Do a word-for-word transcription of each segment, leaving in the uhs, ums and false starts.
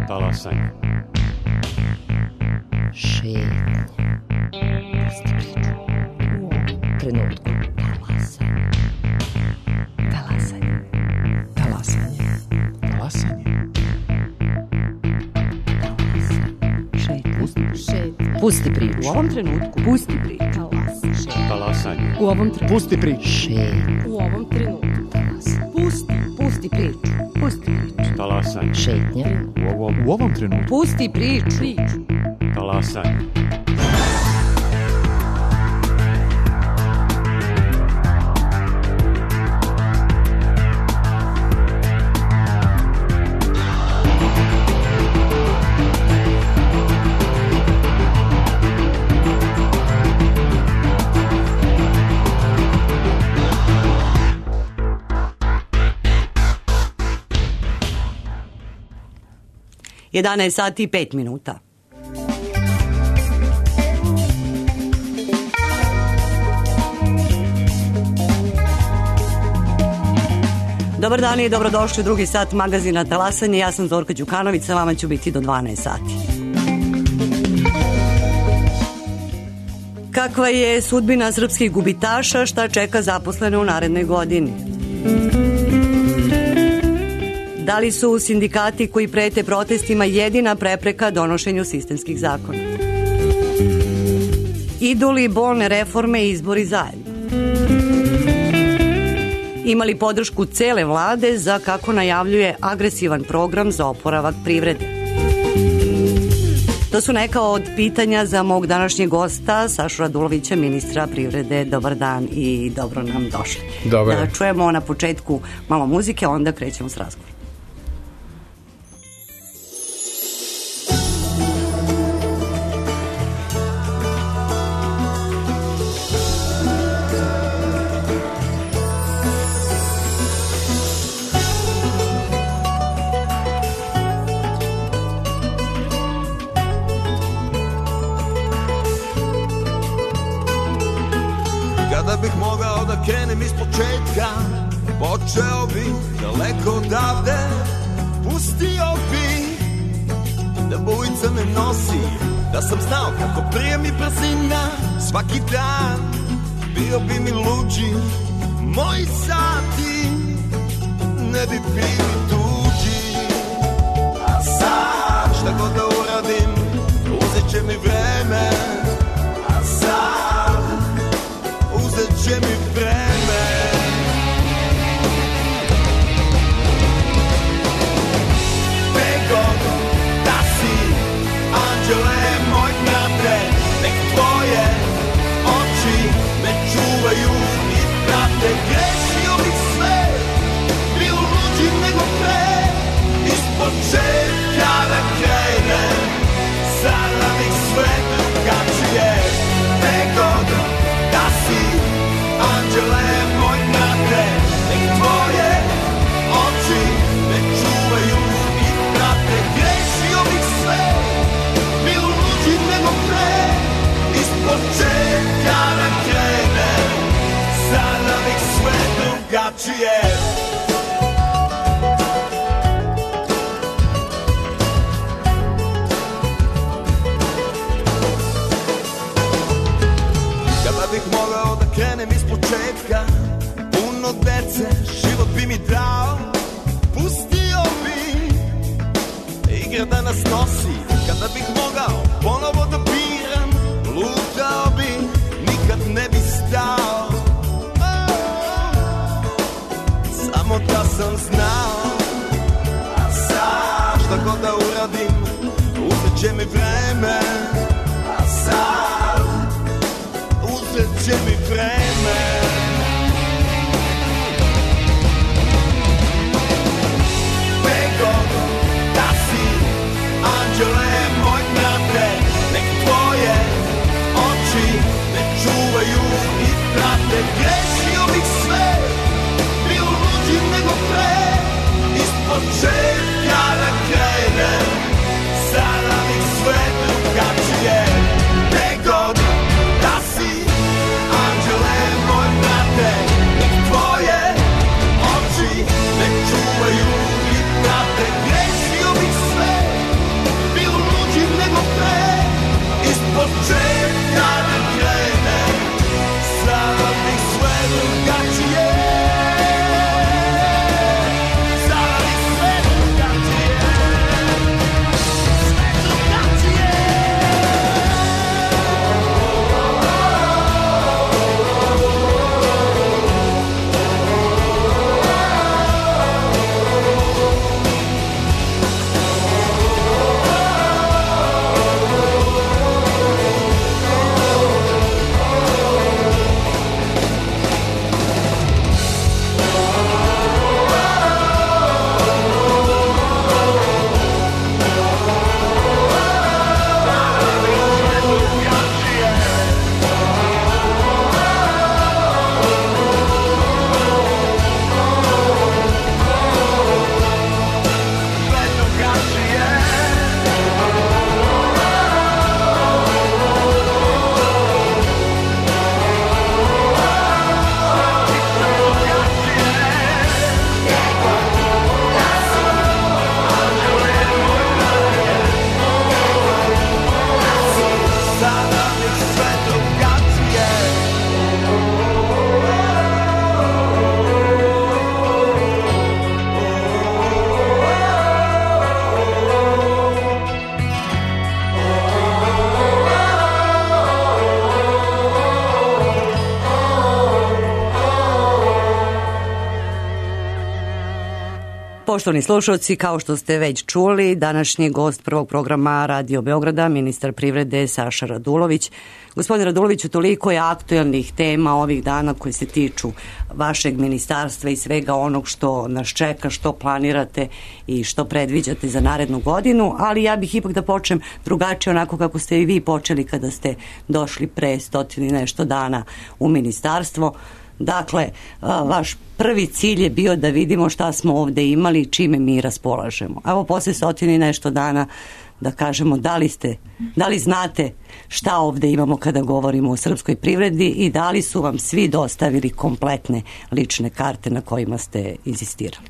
Talasanje. Šetnja. Pusti priču. U ovom trenutku. Talasanje. Talasanje. Talasanje. Talasanje. Šetnja. Šetnja. Pusti priču. U ovom trenutku. Pusti priču. Talasanje. U ovom trenutku. Pusti priču. Šetnja. U ovom trenutku. Talasanje. Pusti. Pusti priču. Pusti priču. Talasanje. Šetnja. U ovom, U ovom trenutku. Pusti priču. Priču. talasanje. jedanaest sati i pet minuta. Dobar dan i dobrodošli u drugi sat magazina Talasanje. Ja sam Zorka Đukanović, sa vama ću biti do dvanaest sati. Kakva je sudbina srpskih gubitaša, šta čeka zaposlene u narednoj godini? Da li su sindikati koji prete protestima jedina prepreka donošenju sistemskih zakona? Idu li bolne reforme i izbori zajedno? Ima li podršku cele vlade za, kako najavljuje, agresivan program za oporavak privrede? To su neka od pitanja za mog današnjeg gosta, Sašu Radulovića, ministra privrede. Dobar dan i dobro nam došli. Dobar. Da čujemo na početku malo muzike, onda krećemo s razgovorom. Krenem iz početka, počeo bi daleko odavde, pustio bi da bujica me nosi, da sam znao kako prije mi brzina, svaki dan bio bi mi luđi, moji sati ne bi bili tuđi. A sad šta god da uradim, uzet će mi vreme, a sad uzet će mi vreme. Begod da si, anđele moj brate, nek tvoje oči me čuvaju i prate. Grešio bih sve, bio luđi nego pre, iz početka da krenem, sada bih sve drugačije. Begod da si, anđele moj brate, nek tvoje oči me čuvaju i prate. Grešio bih sve, bio luđi nego pre, iz početka da krenem, sada bih sve drugačije. Krenem iz početka, puno dece, život bi mi dao, pustio bi igre da nas nosi. Kada bih mogao ponovo da biram, lutao bi, nikad ne bi stao. Samo da sam znao, a sad šta god da uradim, uzet će mi vreme, a sad uzet će mi vreme. Begod da si, anđele moj brate, nek tvoje oči me čuvaju i prate. Grešio bih sve, bio luđi nego pre, iz početka da krenem, sada bih sve drugačije. Begod da si, anđele moj brate, Poštovani slušalci, kao što ste već čuli, današnji gost prvog programa Radio Beograda, ministar privrede Saša Radulović. Gospodin Raduloviću, toliko je aktuelnih tema ovih dana koji se tiču vašeg ministarstva i svega onog što nas čeka, što planirate i što predviđate za narednu godinu, ali ja bih ipak da počnem drugačije, onako kako ste i vi počeli kada ste došli pre stotinu i nešto dana u ministarstvo. Dakle, vaš prvi cilj je bio da vidimo šta smo ovde imali i čime mi raspolažemo. Evo, posle stotinu i nešto dana da kažemo da li ste, da li znate šta ovde imamo kada govorimo o srpskoj privredi i da li su vam svi dostavili kompletne lične karte na kojima ste insistirali?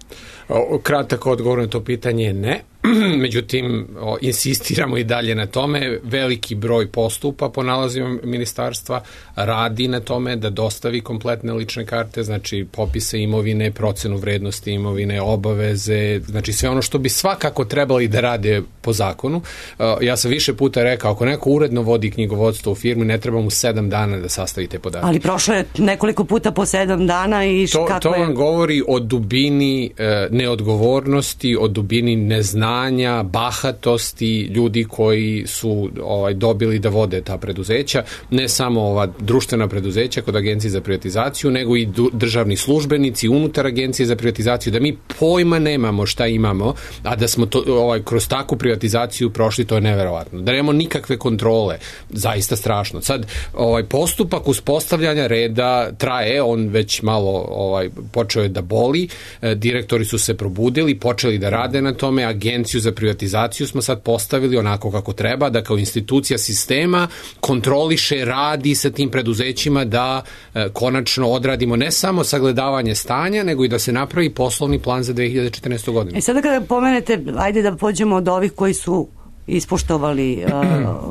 Kratak odgovor na to pitanje je ne. Međutim, o, insistiramo i dalje na tome. Veliki broj postupa po nalazima ministarstva radi na tome da dostavi kompletne lične karte, znači popise imovine, procenu vrednosti imovine, obaveze, znači sve ono što bi svakako trebali da rade po zakonu. O, ja sam više puta rekao, ako neko uredno vodi knjigovodstvo u firmi, ne treba mu sedam dana da sastavi te podatke. Ali prošlo je nekoliko puta po sedam dana i to, kako to je... vam govori o dubini e, neodgovornosti, o dubini neznanja, bahatosti ljudi koji su ovaj, dobili da vode ta preduzeća, ne samo ova društvena preduzeća kod Agencije za privatizaciju, nego i državni službenici unutar Agencije za privatizaciju, da mi pojma nemamo šta imamo, a da smo to, ovaj, kroz takvu privatizaciju prošli, to je neverovatno. Da nemamo nikakve kontrole, zaista strašno. Sad, ovaj, postupak uspostavljanja reda traje, on već malo ovaj, počeo je da boli, e, direktori su se probudili, počeli da rade na tome, Agenciju za privatizaciju smo sad postavili onako kako treba, da kao institucija sistema kontroliše, radi sa tim preduzećima da e, konačno odradimo ne samo sagledavanje stanja, nego i da se napravi poslovni plan za dve hiljade četrnaestu. godinu. E sada kada pomenete, ajde da pođemo od ovih koji su ispoštovali uh,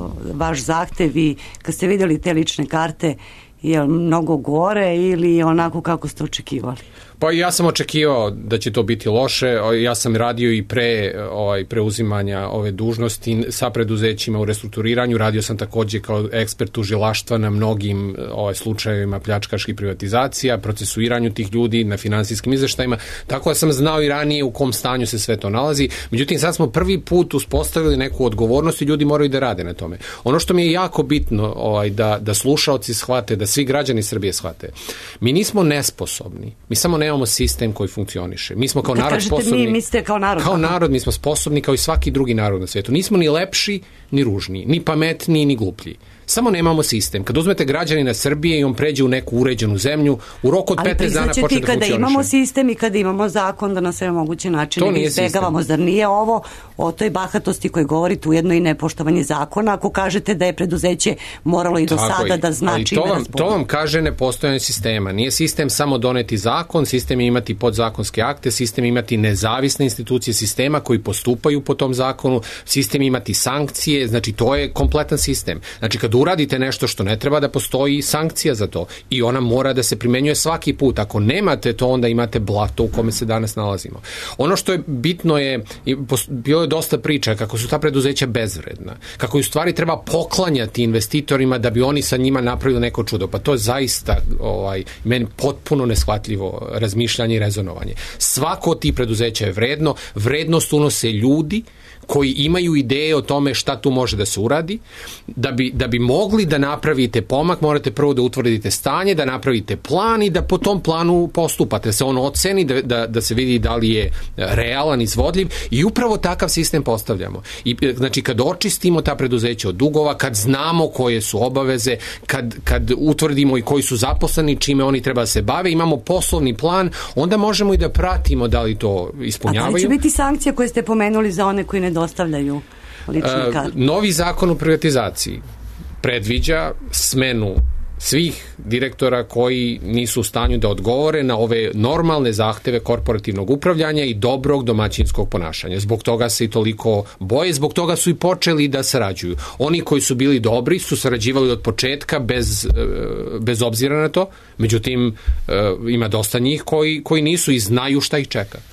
vaš zahtev i kad ste vidjeli te lične karte, je mnogo gore ili onako kako ste očekivali? Pa ja sam očekivao da će to biti loše, ja sam radio i pre ovaj, preuzimanja ove dužnosti sa preduzećima u restrukturiranju, radio sam takođe kao ekspert tužilaštva na mnogim ovaj, slučajevima pljačkaških privatizacija, procesuiranju tih ljudi na finansijskim izveštajima, tako da sam znao i ranije u kom stanju se sve to nalazi. Međutim, sad smo prvi put uspostavili neku odgovornost i ljudi moraju da rade na tome. Ono što mi je jako bitno ovaj, da, da slušaoci shvate, da svi građani Srbije shvate, mi nismo nesposobni, mi samo ne nemamo sistem koji funkcioniše. Mi smo kao Kad narod sposobni... mi, mislite kao narod? Kao narod mi smo sposobni kao i svaki drugi narod na svijetu. Nismo ni lepši, ni ružniji, ni pametniji, ni gluplji. Samo nemamo sistem. Kad uzmete građanina Srbije i on pređe u neku uređenu zemlju, u roku od petnaest dana počne da funkcioniše. Ali kada imamo sistem i kada imamo zakon da na sve moguće načine izbegavamo, zar nije ovo o toj bahatosti koji govorite ujedno i nepoštovanje zakona, ako kažete da je preduzeće moralo i do Tako sada je. da zna čime to vam, raspolaže? to vam kaže nepostojanje sistema. Nije sistem samo doneti zakon, sistem je imati podzakonske akte, sistem je imati nezavisne institucije sistema koji postupaju po tom zakonu, sistem je imati sankcije, znači to je kompletan sistem. Znači kad uradite nešto što ne treba, da postoji sankcija za to i ona mora da se primenjuje svaki put. Ako nemate to, onda imate blato u kome se danas nalazimo. Ono što je bitno je, bilo je dosta priča kako su ta preduzeća bezvredna, kako u stvari treba poklanjati investitorima da bi oni sa njima napravili neko čudo. Pa to je zaista ovaj, meni potpuno neshvatljivo razmišljanje i rezonovanje. Svako od tih preduzeća je vredno, vrednost unose ljudi koji imaju ideje o tome šta tu može da se uradi. Da bi, da bi mogli da napravite pomak, morate prvo da utvrdite stanje, da napravite plan i da po tom planu postupate, da se on oceni, da, da, da se vidi da li je realan, izvodljiv i upravo takav sistem postavljamo. I, znači, kad očistimo ta preduzeća od dugova, kad znamo koje su obaveze, kad, kad utvrdimo i koji su zaposleni, čime oni treba da se bave, imamo poslovni plan, onda možemo i da pratimo da li to ispunjavaju. A da li će biti sankcije koje ste pomenuli za one koji ne dostavljaju lične karte? Novi zakon o privatizaciji predviđa smenu svih direktora koji nisu u stanju da odgovore na ove normalne zahteve korporativnog upravljanja i dobrog domaćinskog ponašanja. Zbog toga se i toliko boje, zbog toga su i počeli da sarađuju. Oni koji su bili dobri su sarađivali od početka bez, bez obzira na to, međutim ima dosta njih koji, koji nisu i znaju šta ih čeka.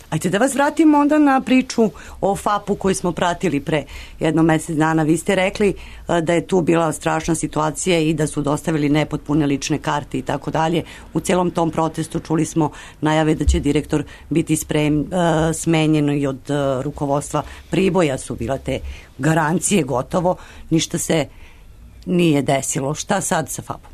Ajde da vas vratimo onda na priču o fapu koju smo pratili pre jedno mesec dana. Vi ste rekli da je tu bila strašna situacija i da su dostavili nepotpune lične karte i tako dalje. U celom tom protestu čuli smo najave da će direktor biti sprem, smenjen i od rukovodstva Priboja su bila te garancije gotovo. Ništa se nije desilo. Šta sad sa fapom?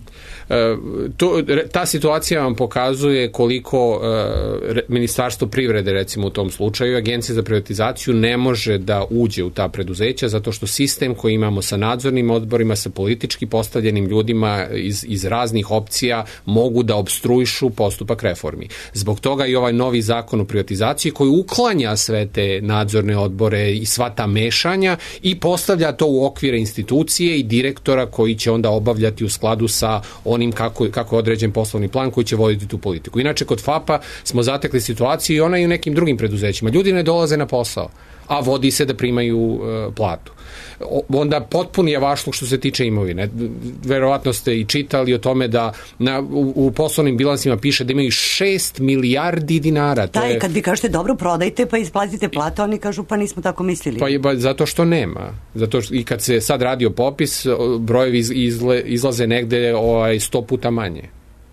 To, ta situacija vam pokazuje koliko uh, Ministarstvo privrede, recimo u tom slučaju, Agencija za privatizaciju ne može da uđe u ta preduzeća zato što sistem koji imamo sa nadzornim odborima, sa politički postavljenim ljudima iz, iz raznih opcija mogu da obstruišu postupak reformi. Zbog toga i ovaj novi zakon o privatizaciji koji uklanja sve te nadzorne odbore i sva ta mešanja i postavlja to u okvire institucije i direktora koji će onda obavljati u skladu sa onim kako, kako je određen poslovni plan koji će voditi tu politiku. Inače, kod fapa smo zatekli situaciju i ona i u nekim drugim preduzećima. Ljudi ne dolaze na posao, a vodi se da primaju uh, platu. O, onda potpuni je vašluk što se tiče imovine. Verovatno ste i čitali o tome da na, u, u poslovnim bilansima piše da imaju šest milijardi dinara. Da, je... kad vi kažete dobro, prodajte pa isplatite plate, oni kažu pa nismo tako mislili. Pa je ba, zato što nema. Zato što, i kad se sad radio popis, brojevi iz, izle, izlaze negde ovaj, sto puta manje.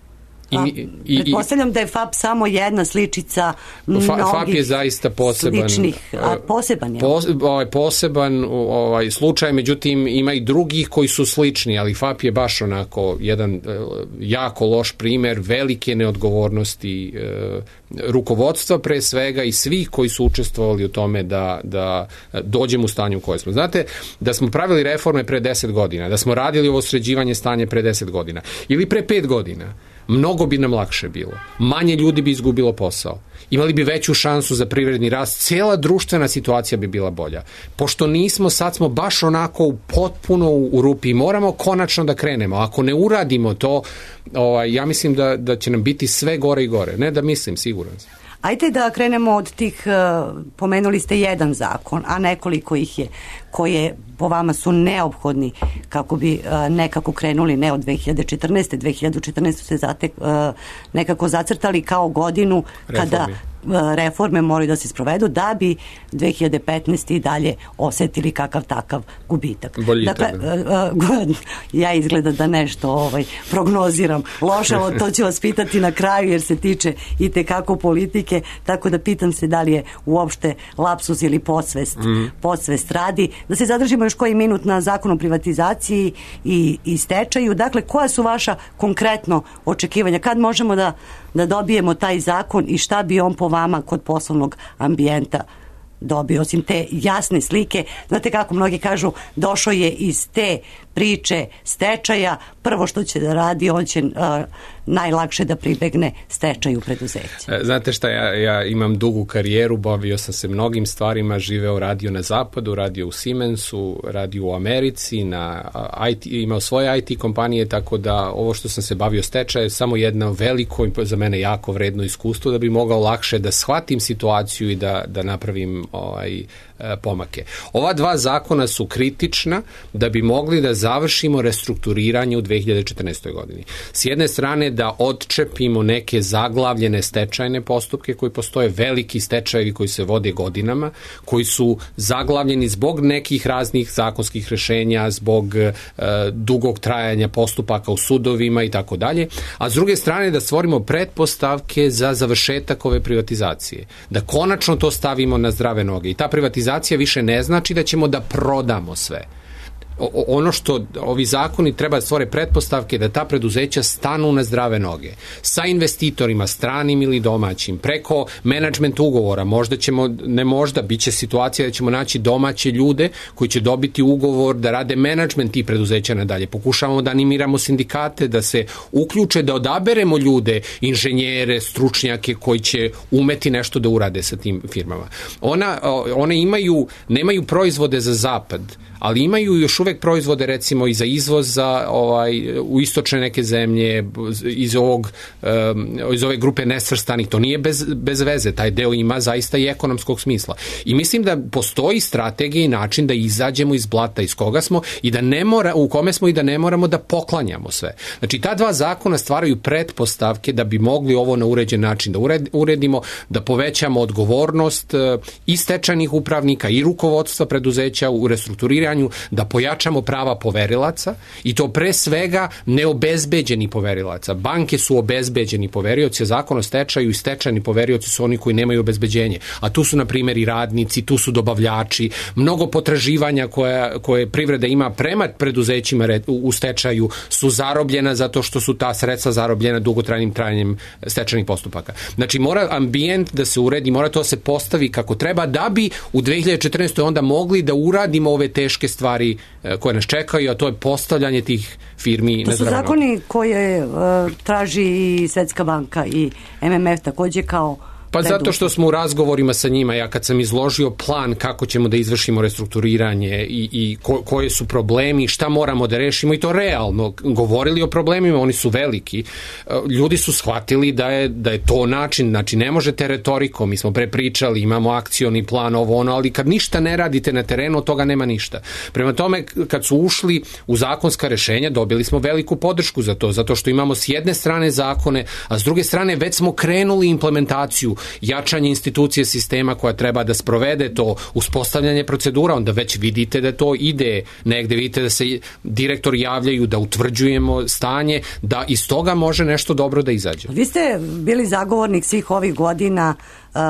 I, I, i, pretpostavljam da je fap samo jedna sličica mnogih fap je zaista poseban, sličnih, a poseban je. Pos, ovaj, poseban ovaj, slučaj, međutim ima i drugih koji su slični, ali fap je baš onako jedan jako loš primer velike neodgovornosti e, rukovodstva pre svega i svih koji su učestvovali u tome da, da dođemo u stanju u koje smo. Znate, da smo pravili reforme pre deset godina, da smo radili ovo sređivanje stanja pre deset godina ili pre pet godina, mnogo bi nam lakše bilo. Manje ljudi bi izgubilo posao. Imali bi veću šansu za privredni rast. Cijela društvena situacija bi bila bolja. Pošto nismo, sad smo baš onako potpuno u rupi i moramo konačno da krenemo. Ako ne uradimo to, ovaj, ja mislim da, da će nam biti sve gore i gore. Ne da mislim, siguran sam. Ajde da krenemo od tih, uh, pomenuli ste jedan zakon, a nekoliko ih je, koje po vama su neophodni kako bi uh, nekako krenuli, ne od dve hiljade četrnaeste. dve hiljade četrnaeste ste zatek, uh, nekako zacrtali kao godinu Reformi. kada uh, reforme moraju da se sprovedu da bi dve hiljade petnaeste. i dalje osetili kakav takav gubitak. Boljitak. Dakle, uh, uh, ja izgleda da nešto ovaj, prognoziram loše, ali to ću vas pitati na kraju jer se tiče i tekako politike, tako da pitam se da li je uopšte lapsus ili podsvest, mm. podsvest radi. Da se zadržimo još koji minut na zakon o privatizaciji i, i stečaju. Dakle, koja su vaša konkretno očekivanja? Kad možemo da, da dobijemo taj zakon i šta bi on po vama kod poslovnog ambijenta dobio, osim te jasne slike? Znate kako mnogi kažu, došao je iz te priče stečaja, prvo što će da radi, on će uh, najlakše da pribegne stečaju preduzeća. Znate šta, ja, ja imam dugu karijeru, bavio sam se mnogim stvarima, živeo, radio na zapadu, radio u Siemensu, radio u Americi, na I T, imao svoje I T kompanije, tako da ovo što sam se bavio stečaje je samo jedno veliko i za mene jako vredno iskustvo da bi mogao lakše da shvatim situaciju i da, da napravim ovaj, pomake. Ova dva zakona su kritična da bi mogli da završimo restrukturiranje u dve hiljade četrnaestoj. godini. S jedne strane da odčepimo neke zaglavljene stečajne postupke koji postoje, veliki stečajevi koji se vode godinama, koji su zaglavljeni zbog nekih raznih zakonskih rešenja, zbog e, dugog trajanja postupaka u sudovima i tako dalje, a s druge strane da stvorimo pretpostavke za završetak ove privatizacije. Da konačno to stavimo na zdrave noge. I ta privatizacija više ne znači da ćemo da prodamo sve. O, ono što ovi zakoni treba da stvore pretpostavke da ta preduzeća stanu na zdrave noge. Sa investitorima, stranim ili domaćim, preko menadžment ugovora, možda ćemo, ne možda, bit će situacija da ćemo naći domaće ljude koji će dobiti ugovor da rade menadžment tih preduzeća nadalje. Pokušavamo da animiramo sindikate, da se uključe, da odaberemo ljude, inženjere, stručnjake koji će umeti nešto da urade sa tim firmama. Ona, one imaju, nemaju proizvode za zapad, ali imaju još uvek proizvode recimo i za izvoz za, ovaj, u istočne neke zemlje, iz, ovog, um, iz ove grupe nesvrstanih, to nije bez, bez veze, taj deo ima zaista i ekonomskog smisla. I mislim da postoji strategija i način da izađemo iz blata iz koga smo i da ne mora, u kome smo i da ne moramo da poklanjamo sve. Znači, ta dva zakona stvaraju pretpostavke da bi mogli ovo na uređen način da uredimo, da povećamo odgovornost i stečajnih upravnika i rukovodstva preduzeća u restrukturiranju, da pojačamo prava poverilaca i to pre svega neobezbeđeni poverilaca. Banke su obezbeđeni poverioci, zakon o stečaju i stečajni poverioci su oni koji nemaju obezbeđenje. A tu su, na primjer, i radnici, tu su dobavljači, mnogo potraživanja koje, koje privreda ima prema preduzećima u stečaju su zarobljena zato što su ta sredstva zarobljena dugotrajnim trajanjem stečajnih postupaka. Znači, mora ambijent da se uredi, mora to da se postavi kako treba, da bi u dve hiljade četrnaestoj. onda mogli da uradimo ove teške stvari koje nas čekaju, a to je postavljanje tih firmi. To su zakoni koje uh, traži i Svetska banka i M M F takođe kao Pa zato što smo u razgovorima sa njima, ja kad sam izložio plan kako ćemo da izvršimo restrukturiranje i, i ko, koje su problemi, šta moramo da rešimo i to realno, govorili o problemima, oni su veliki, ljudi su shvatili da je, da je to način, znači ne možete retorikom, mi smo prepričali, imamo akcioni plan, ovo ono, ali kad ništa ne radite na terenu, od toga nema ništa. Prema tome, kad su ušli u zakonska rešenja, dobili smo veliku podršku za to, zato što imamo s jedne strane zakone, a s druge strane već smo krenuli implementaciju, jačanje institucije sistema koja treba da sprovede to, uspostavljanje procedura, onda već vidite da to ide negde, vidite da se direktori javljaju, da utvrđujemo stanje, da iz toga može nešto dobro da izađe. Vi ste bili zagovornik svih ovih godina uh,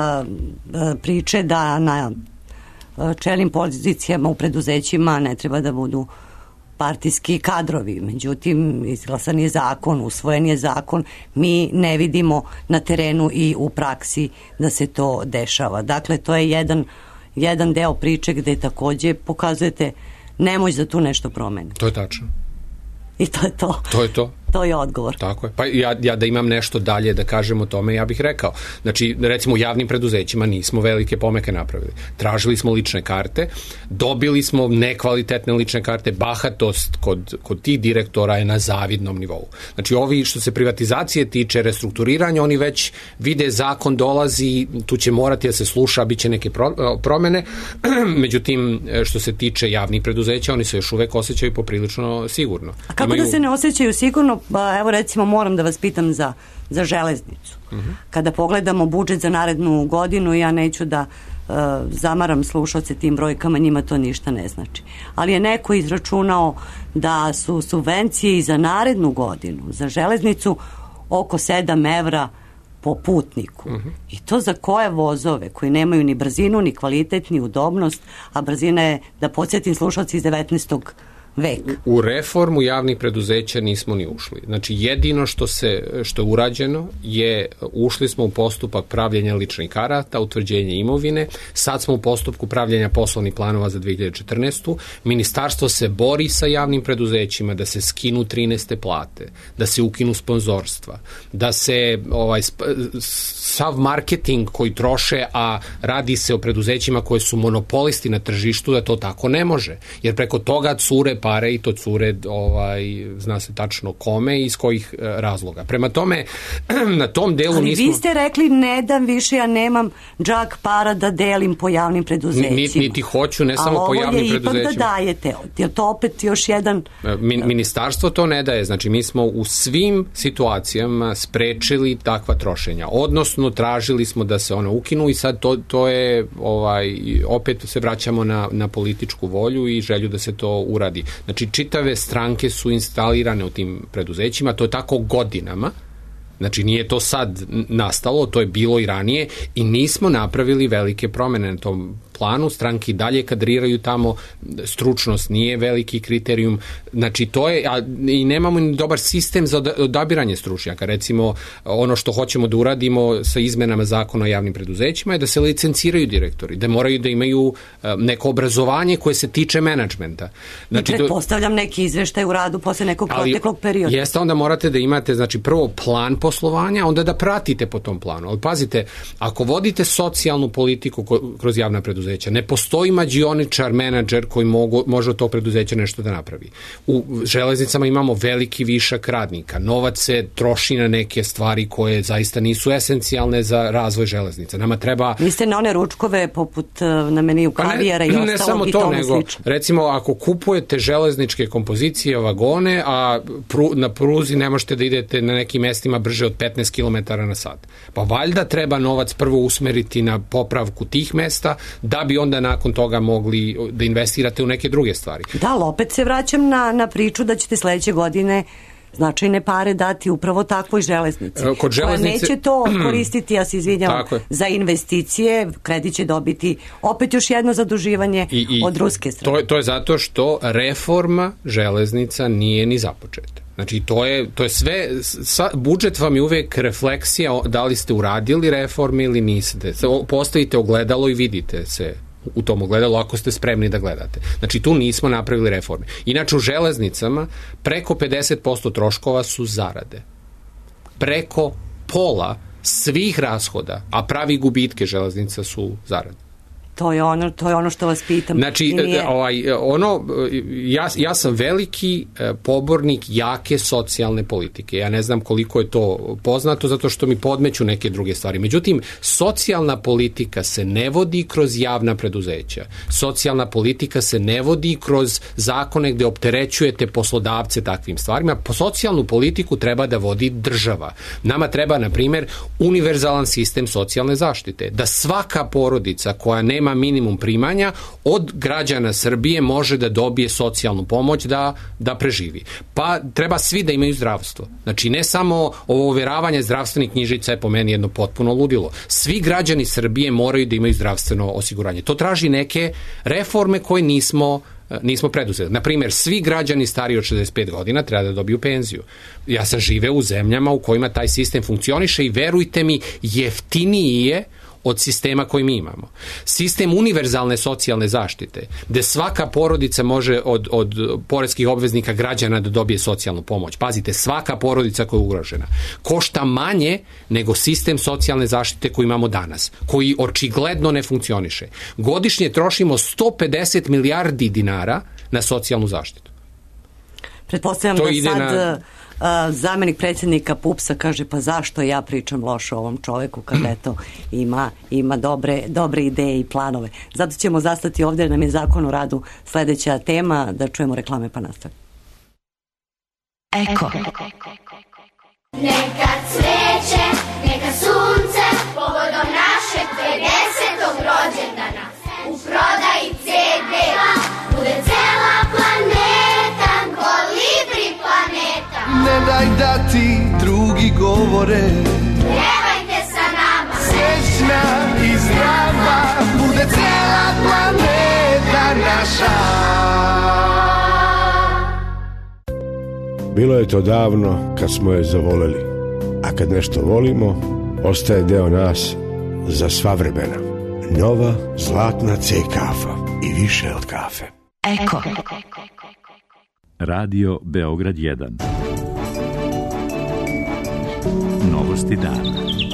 priče da na čelnim pozicijama u preduzećima ne treba da budu partijski kadrovi, međutim izglasan je zakon, usvojen je zakon, mi ne vidimo na terenu i u praksi da se to dešava. Dakle, to je jedan, jedan deo priče gde takođe pokazujete nemoć da tu nešto promeni. To je tačno. I to je to. To je to. To je odgovor. Tako je. Pa ja, ja da imam nešto dalje da kažem o tome, ja bih rekao. Znači, recimo u javnim preduzećima nismo velike pomeke napravili. Tražili smo lične karte, dobili smo nekvalitetne lične karte, bahatost kod, kod tih direktora je na zavidnom nivou. Znači, ovi što se privatizacije tiče, restrukturiranja, oni već vide zakon dolazi, tu će morati da se sluša, bit će neke pro, promene. Međutim, što se tiče javnih preduzeća, oni se još uvek osjećaju poprilično sigurno. A kako Imaju... da se ne osjećaju sigurno? Ba, evo recimo moram da vas pitam za, za železnicu. Uh-huh. Kada pogledamo budžet za narednu godinu, ja neću da uh, zamaram slušalce tim brojkama, njima to ništa ne znači. Ali je neko izračunao da su subvencije i za narednu godinu za železnicu oko sedam evra po putniku. Uh-huh. I to za koje vozove koji nemaju ni brzinu, ni kvalitet, ni udobnost, a brzina je, da podsjetim slušalci, iz devetnaestog veka. U reformu javnih preduzeća nismo ni ušli. Znači, jedino što se što je urađeno je ušli smo u postupak pravljenja ličnih karata, utvrđenje imovine, sad smo u postupku pravljenja poslovnih planova za dve hiljade četrnaestu. Ministarstvo se bori sa javnim preduzećima da se skinu trinaeste plate, da se ukinu sponzorstva, da se ovaj sav marketing koji troše, a radi se o preduzećima koje su monopolisti na tržištu, da to tako ne može. Jer preko toga cure pare i to cure, ovaj, zna se tačno kome i iz kojih e, razloga. Prema tome, na tom delu Ali nismo... vi ste rekli ne dam više, ja nemam džak para da delim po javnim preduzećima. Niti, niti hoću, ne samo po javnim preduzećima. A ovo je ipak da dajete. Je to opet još jedan... Min, ministarstvo to ne daje. Znači, mi smo u svim situacijama sprečili takva trošenja. Odnosno, tražili smo da se one ukinu i sad to, to je, ovaj, opet se vraćamo na, na političku volju i želju da se to uradi. Znači, čitave stranke su instalirane u tim preduzećima, to je tako godinama. Znači, nije to sad nastalo, to je bilo i ranije i nismo napravili velike promene na tom planu, stranki dalje kadriraju tamo, stručnost nije veliki kriterijum, znači to je, a, i nemamo ni dobar sistem za odabiranje stručnjaka. Recimo, ono što hoćemo da uradimo sa izmenama zakona o javnim preduzećima je da se licenciraju direktori, da moraju da imaju neko obrazovanje koje se tiče menadžmenta. Znači, I pretpostavljam neki izveštaj u radu posle nekog proteklog perioda. Jeste, onda morate da imate, znači, prvo plan poslovanja, onda da pratite po tom planu. Ali pazite, ako vodite socijalnu politiku kroz javna preduzeća, preduzeća. Ne postoji mađioničar, menadžer koji mogu, može od tog preduzeća nešto da napravi. U železnicama imamo veliki višak radnika. Novac se troši na neke stvari koje zaista nisu esencijalne za razvoj železnica. Nama treba... Niste na one ručkove poput na meniju kavijera i ostalog ne samo i to, tome nego, slično. recimo, ako kupujete železničke kompozicije, vagone, a pru, na pruzi ne možete da idete na nekim mestima brže od petnaest kilometara na sat. Pa valjda treba novac prvo usmeriti na popravku tih mesta, da bi onda nakon toga mogli da investirate u neke druge stvari. Da, ali opet se vraćam na, na priču da ćete sledeće godine značajne pare dati upravo takvoj železnici. Kod železnice... Koja neće to koristiti, ja se izvinjavam, za investicije, kredit će dobiti opet još jedno zaduživanje I, i, od ruske strane. To je, to je zato što reforma železnica nije ni započeta. Znači, to je, to je sve, sa, budžet vam je uvek refleksija da li ste uradili reforme ili niste. Postavite ogledalo i vidite se u tom ogledalu ako ste spremni da gledate. Znači, tu nismo napravili reforme. Inače, u železnicama preko pedeset posto troškova su zarade. Preko pola svih rashoda, a pravi gubitke železnica su zarade. To je ono, to je ono što vas pitam. Znači, nije... ovaj, ono, ja, ja sam veliki pobornik jake socijalne politike. Ja ne znam koliko je to poznato, zato što mi podmeću neke druge stvari. Međutim, socijalna politika se ne vodi kroz javna preduzeća. Socijalna politika se ne vodi kroz zakone gde opterećujete poslodavce takvim stvarima. Po socijalnu politiku treba da vodi država. Nama treba, na primjer, univerzalan sistem socijalne zaštite. Da svaka porodica koja nema minimum primanja od građana Srbije može da dobije socijalnu pomoć da, da preživi. Pa treba svi da imaju zdravstvo. Znači, ne samo ovo overavanje zdravstvenih knjižica je po meni jedno potpuno ludilo. Svi građani Srbije moraju da imaju zdravstveno osiguranje. To traži neke reforme koje nismo nismo preduzeli. Naprimjer, svi građani stariji od šezdeset pet godina treba da dobiju penziju. Ja sam živeo u zemljama u kojima taj sistem funkcioniše i verujte mi, jeftiniji je od sistema koji mi imamo. Sistem univerzalne socijalne zaštite, gde svaka porodica može od, od poreskih obveznika građana da dobije socijalnu pomoć. Pazite, svaka porodica koja je ugrožena košta manje nego sistem socijalne zaštite koji imamo danas, koji očigledno ne funkcioniše. Godišnje trošimo sto pedeset milijardi dinara na socijalnu zaštitu. Pretpostavljam to da sad... Na... Uh, zamenik predsjednika PUPS-a kaže pa zašto ja pričam loše o ovom čoveku kada eto ima, ima dobre, dobre ideje i planove. Zato ćemo zastati ovdje jer nam je Zakon o radu sledeća tema, da čujemo reklame pa nastavimo. Eko. Neka cveće, neka sunce povodom našeg pedesetog rođendana u prodaji ce de bude cela planeta, kolibri planeta. Ne daj da ti drugi govore, pjevajte sa nama, srećna i zdrava bude cela planeta naša. Bilo je to davno kad smo je zavoleli, a kad nešto volimo, ostaje deo nas za sva vremena. Nova zlatna C kafa i više od kafe. Eko. Radio Beograd jedan. Novosti dana.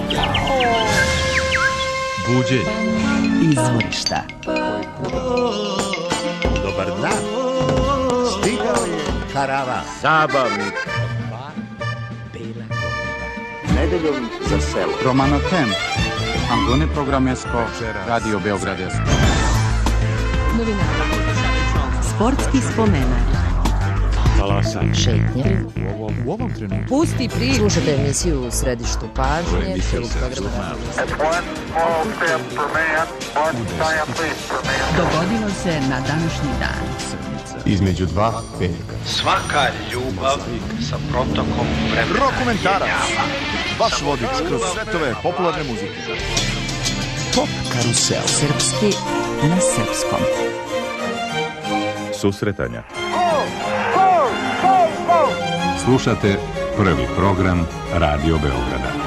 Buđenje. Izvorišta. Dobar dan. Stigao je karavan. Zabavnik. Nedeljom za selo. Romano Tem. Angone Programesko. Radio Beograd jedan. Novinara. Sportski spomenak. Talasanje. Šetnje. U ovom, u ovom trenutku. Pusti priču. Slušajte emisiju u središtu pažnje. Dogodilo se na današnji dan. Između dva petka. Svaka ljubav sa protokom vremena. Rokomentarac. Vaš vodič kroz svetove popularne muzike. Pop karusel. Srpski na srpskom. Susretanja. Slušate prvi program Radio Beograda.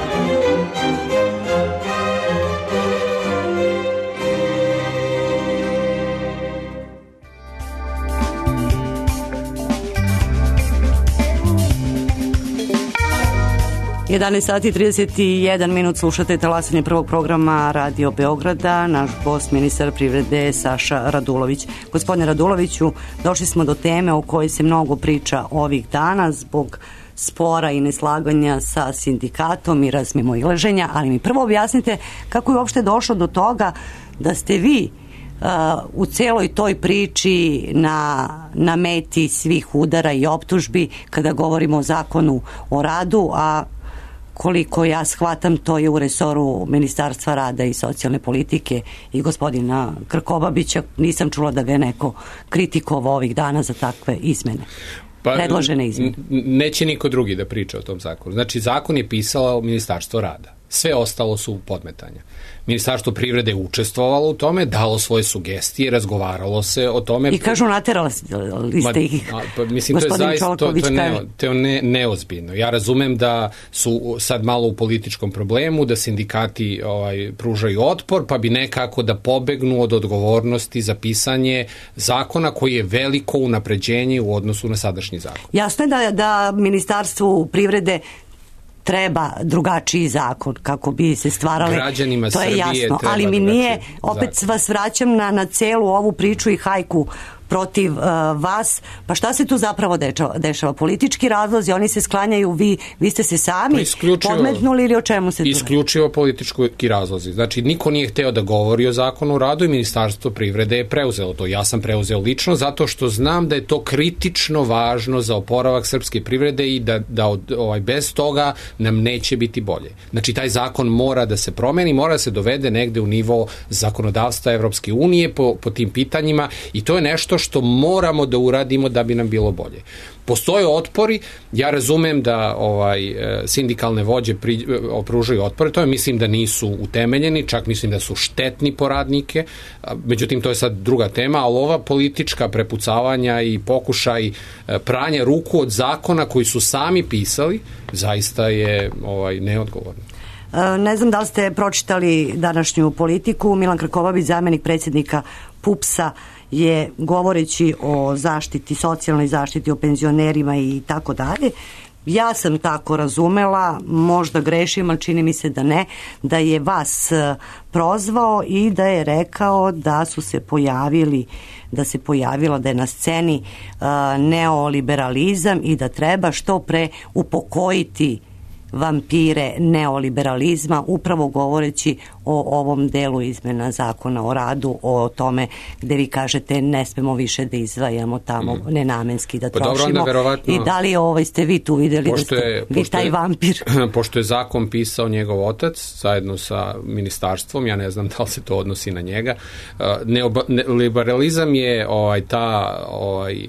jedanaest sati i trideset jedan minut, slušate talasanje prvog programa Radio Beograda. Naš gost, ministar privrede Saša Radulović. Gospodine Raduloviću, došli smo do teme o kojoj se mnogo priča ovih dana zbog spora i neslaganja sa sindikatom i razmimoilaženja, ali mi prvo objasnite kako je uopšte došlo do toga da ste vi uh, u celoj toj priči na, na meti svih udara i optužbi kada govorimo o zakonu o radu, a koliko ja shvatam, to je u resoru Ministarstva rada i socijalne politike i gospodina Krkobabića. Nisam čula da ga je neko kritikovao ovih dana za takve izmene. Pa, predložene izmene. Neće niko drugi da priča o tom zakonu. Znači, zakon je pisalo Ministarstvo rada. Sve ostalo su podmetanja. Ministarstvo privrede je učestvovalo u tome, dalo svoje sugestije, razgovaralo se o tome. I kažu, naterali ste ih. Ma, pa, mislim, to je zaista to, to je, ne, to je ne, neozbiljno. Ja razumem da su sad malo u političkom problemu, da sindikati ovaj, pružaju otpor, pa bi nekako da pobegnu od odgovornosti za pisanje zakona koji je veliko unapređenje u odnosu na sadašnji zakon. Jasno je da, da Ministarstvu privrede treba drugačiji zakon kako bi se stvarale, građanima to je Srbije jasno, ali mi nije, opet zakon. Vas vraćam na, na celu ovu priču i hajku protiv uh, vas, pa šta se tu zapravo dešava? dešava? Politički razlozi, oni se sklanjaju, vi, vi ste se sami podmetnuli ili o čemu se tu? Isključivo politički razlozi. Znači, niko nije hteo da govori o zakonu o radu i Ministarstvo privrede je preuzelo to. Ja sam preuzeo lično zato što znam da je to kritično važno za oporavak srpske privrede i da, da od, ovaj, bez toga nam neće biti bolje. Znači, taj zakon mora da se promeni, mora da se dovede negde u nivo zakonodavstva Evropske unije po, po tim pitanjima i to je nešto što moramo da uradimo da bi nam bilo bolje. Postoje otpori, ja razumem da ovaj sindikalne vođe pri, pružaju otpore, to je mislim da nisu utemeljeni, čak mislim da su štetni po radnike, međutim to je sad druga tema, ali ova politička prepucavanja i pokušaj pranja ruku od zakona koji su sami pisali, zaista je ovaj neodgovorno. Ne znam da li ste pročitali današnju Politiku. Milan Krkobabić, zamenik predsjednika PUPS-a, je govoreći o zaštiti, socijalnoj zaštiti, o penzionerima i tako dalje, ja sam tako razumela, možda grešim, ali čini mi se da ne, da je vas prozvao i da je rekao da su se pojavili, da se pojavila da je na sceni uh, neoliberalizam i da treba što pre upokojiti vampire neoliberalizma, upravo govoreći o ovom delu izmena zakona o radu, o tome gde vi kažete ne smemo više da izdvajamo tamo mm. nenamenski da pa trošimo. Dobro, verovatno, i da li ovaj ste vi tu videli da ste je, vi taj je, vampir? Pošto je zakon pisao njegov otac zajedno sa ministarstvom, ja ne znam da li se to odnosi na njega. Neoliberalizam je ovaj, ta ovaj,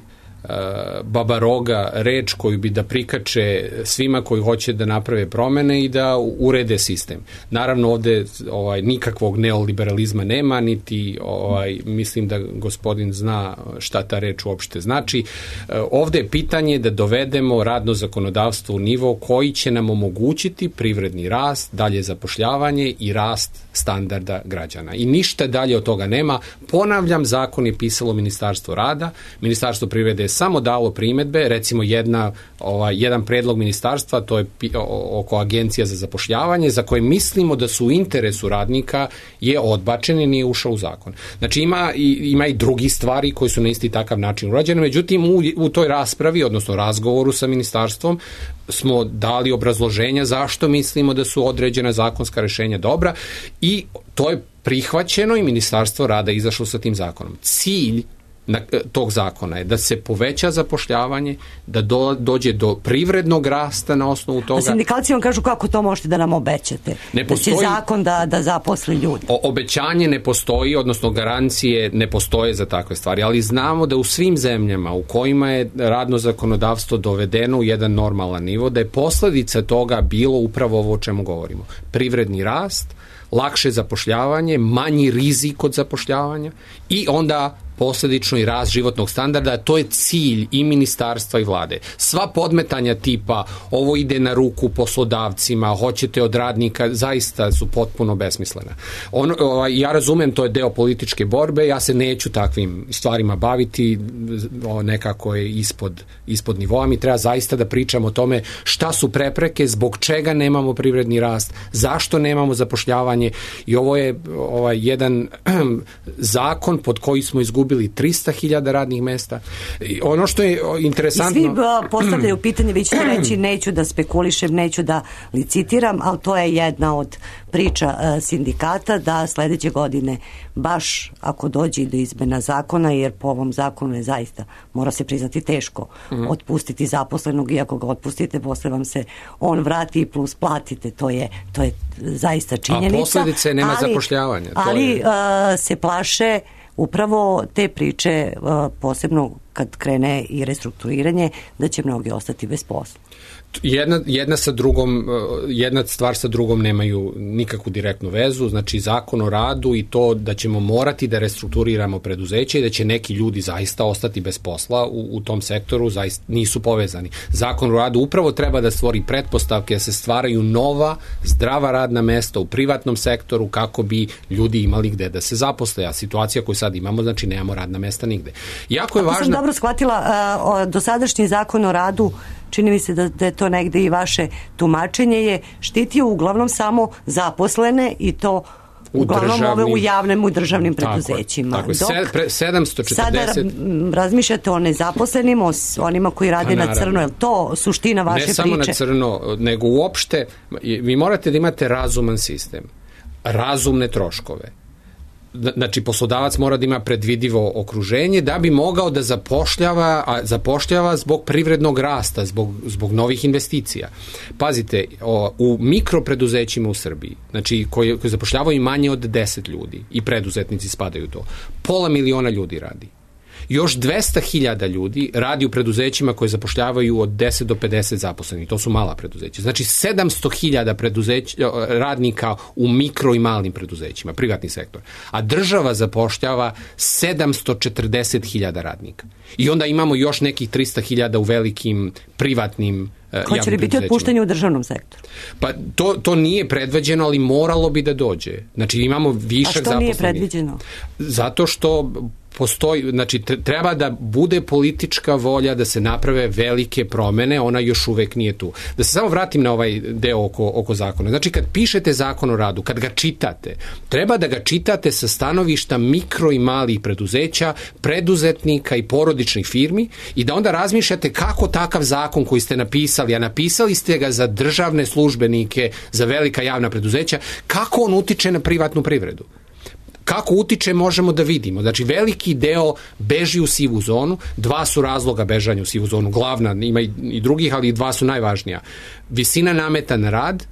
baba roga reč koju bi da prikače svima koji hoće da naprave promene i da urede sistem. Naravno ovde ovaj, nikakvog neoliberalizma nema, niti ovaj, mislim da gospodin zna šta ta reč uopšte znači. Ovde je pitanje da dovedemo radno zakonodavstvo u nivo koji će nam omogućiti privredni rast, dalje zapošljavanje i rast standarda građana. I ništa dalje od toga nema. Ponavljam, zakon je pisalo Ministarstvo rada, Ministarstvo privrede je samo dalo primetbe, recimo jedna, ovaj, jedan predlog ministarstva, to je oko agencija za zapošljavanje, za koje mislimo da su u interesu radnika, je odbačen i nije ušao u zakon. Znači ima i, ima i drugi stvari koji su na isti takav način urađene, međutim u, u toj raspravi, odnosno razgovoru sa ministarstvom, smo dali obrazloženja zašto mislimo da su određena zakonska rešenja dobra i to je prihvaćeno i Ministarstvo rada izašlo sa tim zakonom. Cilj na, tog zakona je da se poveća zapošljavanje, da do, dođe do privrednog rasta na osnovu toga. A sindikalci vam kažu kako to možete da nam obećate? Ne postoji, da će zakon da, da zaposli ljudi. O, obećanje ne postoji, odnosno garancije ne postoje za takve stvari, ali znamo da u svim zemljama u kojima je radno zakonodavstvo dovedeno u jedan normalan nivo, da je posledica toga bilo upravo ovo o čemu govorimo. Privredni rast, lakše zapošljavanje, manji rizik od zapošljavanja i onda posledično i rast životnog standarda, to je cilj i ministarstva i vlade. Sva podmetanja tipa ovo ide na ruku poslodavcima, hoćete od radnika, zaista su potpuno besmislena. On, ovaj, ja razumem, to je deo političke borbe, ja se neću takvim stvarima baviti, o, nekako je ispod, ispod nivoa, mi treba zaista da pričamo o tome šta su prepreke, zbog čega nemamo privredni rast, zašto nemamo zapošljavanje i ovo je ovaj, jedan zakon pod koji smo izgubili trista hiljada radnih mesta. I ono što je interesantno... I svi postavljaju pitanje, vi ćete reći neću da spekulišem, neću da licitiram, ali to je jedna od priča sindikata da sledeće godine baš ako dođe do izmena zakona, jer po ovom zakonu je zaista, mora se priznati, teško mm. otpustiti zaposlenog, iako ga otpustite, posle vam se on vrati plus platite, to je, to je zaista činjenica. A posledice nema ali, zapošljavanja. To ali je... uh, se plaše upravo te priče, uh, posebno kad krene i restrukturiranje, da će mnogi ostati bez posla. Jedna, jedna sa drugom, jedna stvar sa drugom nemaju nikakvu direktnu vezu, znači zakon o radu i to da ćemo morati da restrukturiramo preduzeće i da će neki ljudi zaista ostati bez posla u, u tom sektoru, zaista nisu povezani. Zakon o radu upravo treba da stvori pretpostavke da se stvaraju nova, zdrava radna mesta u privatnom sektoru kako bi ljudi imali gde da se zaposle, a situacija koju sad imamo, znači nemamo radna mesta nigde. Jako je Ako važno... sam dobro shvatila, uh, dosadašnji zakon o radu, čini mi se da, da je to negde i vaše tumačenje, je štitio uglavnom samo zaposlene i to u uglavnom državnim, ove u javnim u državnim tako preduzećima. Tako je, tako je. Pre, sedamsto četrdeset... Sada razmišljate o nezaposlenim, o onima koji rade na crno, je li to suština vaše priče? Ne samo na crno, nego uopšte, vi morate da imate razuman sistem, razumne troškove. Znači, poslodavac mora da ima predvidivo okruženje da bi mogao da zapošljava, a zapošljava zbog privrednog rasta, zbog, zbog novih investicija. Pazite, o, u mikropreduzećima u Srbiji, znači koji, koji zapošljavaju manje od deset ljudi i preduzetnici spadaju u to, pola miliona ljudi radi. Još dvesta hiljada ljudi radi u preduzećima koje zapošljavaju od deset do pedeset zaposlenih. To su mala preduzeća. Znači sedamsto hiljada radnika u mikro i malim preduzećima, privatni sektor. A država zapošljava sedamsto četrdeset hiljada radnika. I onda imamo još nekih trista hiljada u velikim privatnim Ko će li biti otpuštanje u državnom sektoru? Pa to, to nije predviđeno, ali moralo bi da dođe. Znači imamo višak zaposlenih. A što nije predviđeno? Zato što postoji, znači treba da bude politička volja da se naprave velike promene, ona još uvek nije tu. Da se samo vratim na ovaj deo oko, oko zakona. Znači kad pišete zakon o radu, kad ga čitate, treba da ga čitate sa stanovišta mikro i malih preduzeća, preduzetnika i porodičnih firmi i da onda razmišljate kako takav zakon koji ste napisali, a napisali ste ga za državne službenike, za velika javna preduzeća, kako on utiče na privatnu privredu. Kako utiče možemo da vidimo. Znači, veliki deo beži u sivu zonu, dva su razloga bežanja u sivu zonu, glavna, ima i drugih, ali dva su najvažnija. Visina nameta na rad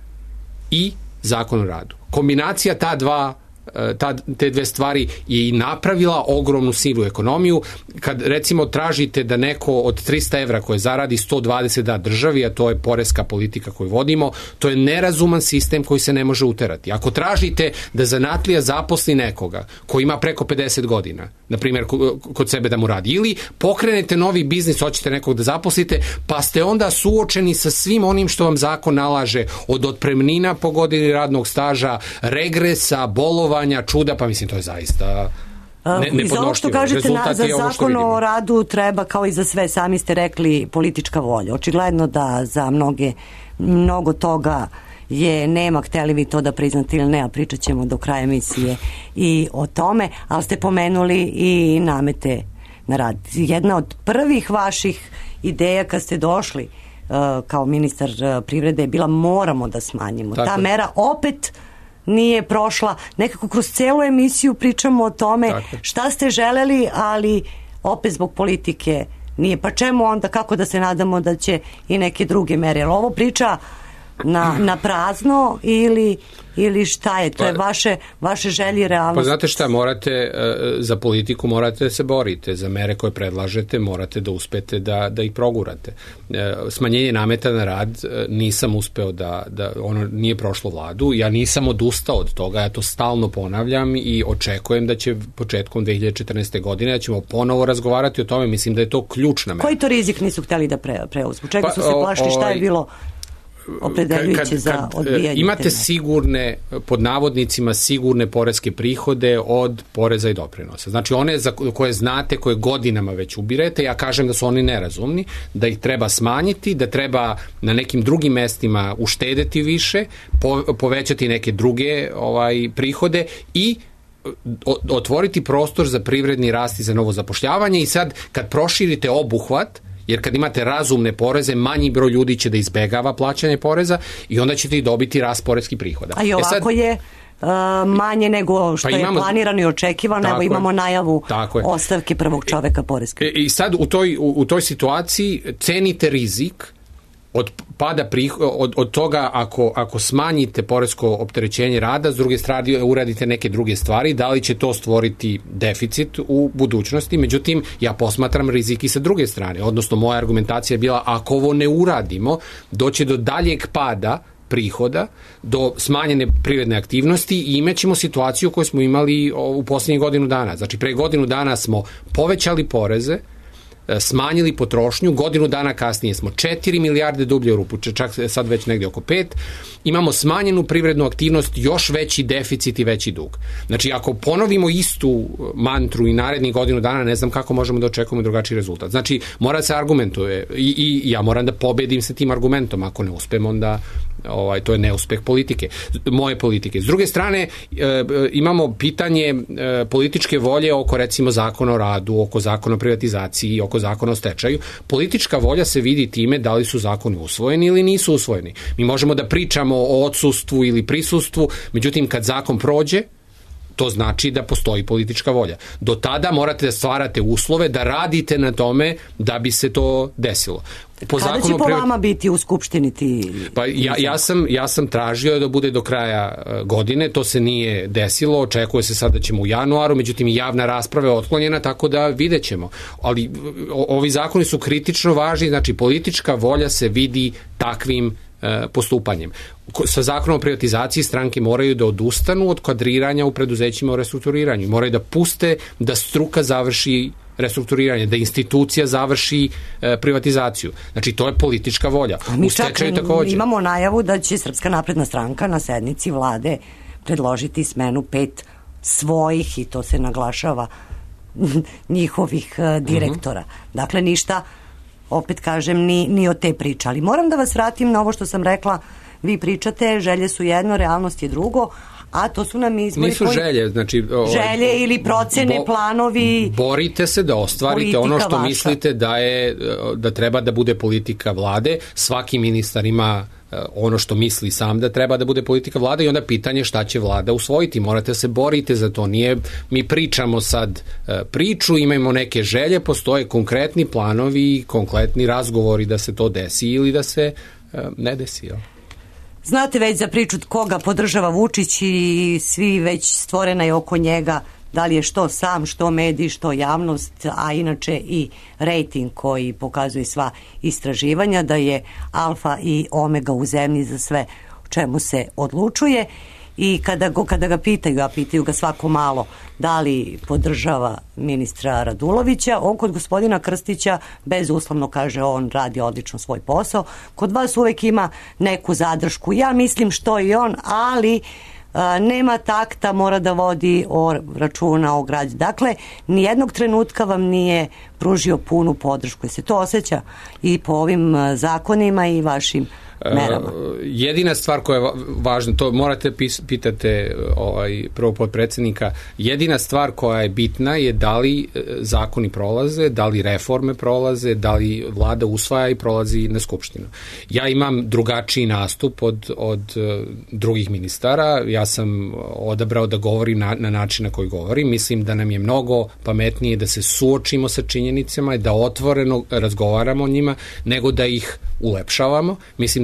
i zakon o radu. Kombinacija ta dva Ta, te dve stvari je i napravila ogromnu sivu ekonomiju. Kad recimo tražite da neko od trista evra koje zaradi sto dvadeset da državi, a to je poreska politika koju vodimo, to je nerazuman sistem koji se ne može uterati. Ako tražite da zanatlija zaposli nekoga koji ima preko pedeset godina, na primjer kod sebe da mu radi, ili pokrenete novi biznis, hoćete nekog da zaposlite, pa ste onda suočeni sa svim onim što vam zakon nalaže, od otpremnina po godini radnog staža, regresa, bolova, čuda, pa mislim to je zaista ne, nepodnošljivo. I za ovo što kažete na, za zakon o radu treba, kao i za sve, sami ste rekli, politička volja. Očigledno da za mnoge mnogo toga je nema, hteli vi to da priznate ili ne, a pričat ćemo do kraja emisije i o tome, ali ste pomenuli i namete na rad. Jedna od prvih vaših ideja kad ste došli uh, kao ministar uh, privrede je bila moramo da smanjimo. Tako. Ta mera opet nije prošla. Nekako kroz celu emisiju pričamo o tome Tako. Šta ste želeli, ali opet zbog politike nije. Pa čemu onda, kako da se nadamo da će i neke druge mere? Jer ovo priča na, na prazno ili, ili šta je? To je vaše, vaše želje i realnost. Pa znate šta, morate, za politiku morate da se borite, za mere koje predlažete morate da uspete da, da ih progurate. Smanjenje nameta na rad nisam uspeo da, da ono nije prošlo vladu, ja nisam odustao od toga, ja to stalno ponavljam i očekujem da će početkom dve hiljade četrnaeste. godine da ćemo ponovo razgovarati o tome, mislim da je to ključna mera. Koji to rizik nisu hteli da pre, preuzmu? Čega pa, su se plašili, šta je bilo opredeljujuće za odbijanje? Imate sigurne, pod navodnicima, sigurne poreske prihode od poreza i doprinosa. Znači one za koje znate, koje godinama već ubirete, ja kažem da su oni nerazumni, da ih treba smanjiti, da treba na nekim drugim mestima uštedeti više, po, povećati neke druge ovaj, prihode i otvoriti prostor za privredni rast i za novo zapošljavanje i sad kad proširite obuhvat, jer kad imate razumne poreze, manji broj ljudi će da izbegava plaćanje poreza i onda ćete i dobiti rast poreskih prihoda. A i ovako e sad, je uh, manje nego što pa imamo, je planirano i očekivano, evo imamo najavu ostavke prvog čoveka poreske. I, i sad u toj, u, u toj situaciji cenite rizik od pada prih, od, od toga ako, ako smanjite poresko opterećenje rada, s druge strane uradite neke druge stvari, da li će to stvoriti deficit u budućnosti, međutim ja posmatram rizik i sa druge strane, odnosno moja argumentacija je bila ako ovo ne uradimo, doće do daljeg pada prihoda, do smanjene privredne aktivnosti i imaćemo situaciju koju smo imali u poslednjih godinu dana. Znači pre godinu dana smo povećali poreze, smanjili potrošnju, godinu dana kasnije smo četiri milijarde dublje u rupu, čak sad već negdje oko pet, imamo smanjenu privrednu aktivnost, još veći deficit i veći dug. Znači, ako ponovimo istu mantru i narednih godinu dana, ne znam kako možemo da očekujemo drugačiji rezultat. Znači, mora se argumentuje i, i ja moram da pobedim sa tim argumentom, ako ne uspem, onda ovaj, to je neuspeh politike, moje politike. S druge strane, e, imamo pitanje e, političke volje oko recimo zakona o radu, oko zakona o privatizaciji, oko zakona o stečaju. Politička volja se vidi time da li su zakoni usvojeni ili nisu usvojeni. Mi možemo da pričamo o odsustvu ili prisustvu, međutim kad zakon prođe, to znači da postoji politička volja. Do tada morate da stvarate uslove da radite na tome da bi se to desilo. Po Kada će po privat... vama biti u Skupštini ti... Pa ja, ja, sam, ja sam tražio da bude do kraja godine, to se nije desilo, očekuje se sad da ćemo u januaru, međutim javna rasprava je otklonjena, tako da vidjet ćemo. Ali o, ovi zakoni su kritično važni, znači politička volja se vidi takvim postupanjem. Sa zakonom o privatizaciji stranke moraju da odustanu od kadriranja u preduzećima o restrukturiranju. Moraju da puste da struka završi restrukturiranje, da institucija završi e, privatizaciju. Znači, to je politička volja. A mi čak imamo najavu da će Srpska napredna stranka na sednici vlade predložiti smenu pet svojih, i to se naglašava, njihovih e, direktora. Mm-hmm. Dakle, ništa, opet kažem, ni, ni o te priče. Ali moram da vas vratim na ovo što sam rekla. Vi pričate, želje su jedno, realnost je drugo, a to su nam izbori. Nisu koji... želje, znači... Ovaj, želje ili procene, bo, planovi... Borite se da ostvarite ono što vaša. Mislite da, je, da treba da bude politika vlade. Svaki ministar ima ono što misli sam da treba da bude politika vlade i onda pitanje šta će vlada usvojiti. Morate se borite za to. Nije, mi pričamo sad priču, imamo neke želje, postoje konkretni planovi, konkretni razgovori da se to desi ili da se ne desi, jel? Znate već za priču koga podržava Vučić i svi već stvorena je oko njega, da li je što sam, što mediji, što javnost, a inače i rejting koji pokazuje sva istraživanja, da je alfa i omega u zemlji za sve o čemu se odlučuje. I kada, go, kada ga pitaju, a pitaju ga svako malo da li podržava ministra Radulovića, on kod gospodina Krstića bezuslovno kaže on radi odlično svoj posao. Kod vas uvek ima neku zadršku. Ja mislim što i on, ali a, nema takta, mora da vodi o računa o građu. Dakle, nijednog trenutka vam nije pružio punu podršku. Se to osjeća i po ovim zakonima i vašim merama. Uh, jedina stvar koja je važna, to morate pis, pitate ovaj, prvo potpredsjednika, jedina stvar koja je bitna je da li zakoni prolaze, da li reforme prolaze, da li vlada usvaja i prolazi na skupštinu. Ja imam drugačiji nastup od, od uh, drugih ministara, ja sam odabrao da govorim na, na način na koji govorim, mislim da nam je mnogo pametnije da se suočimo sa činjenicama i da otvoreno razgovaramo o njima, nego da ih ulepšavamo. Mislim da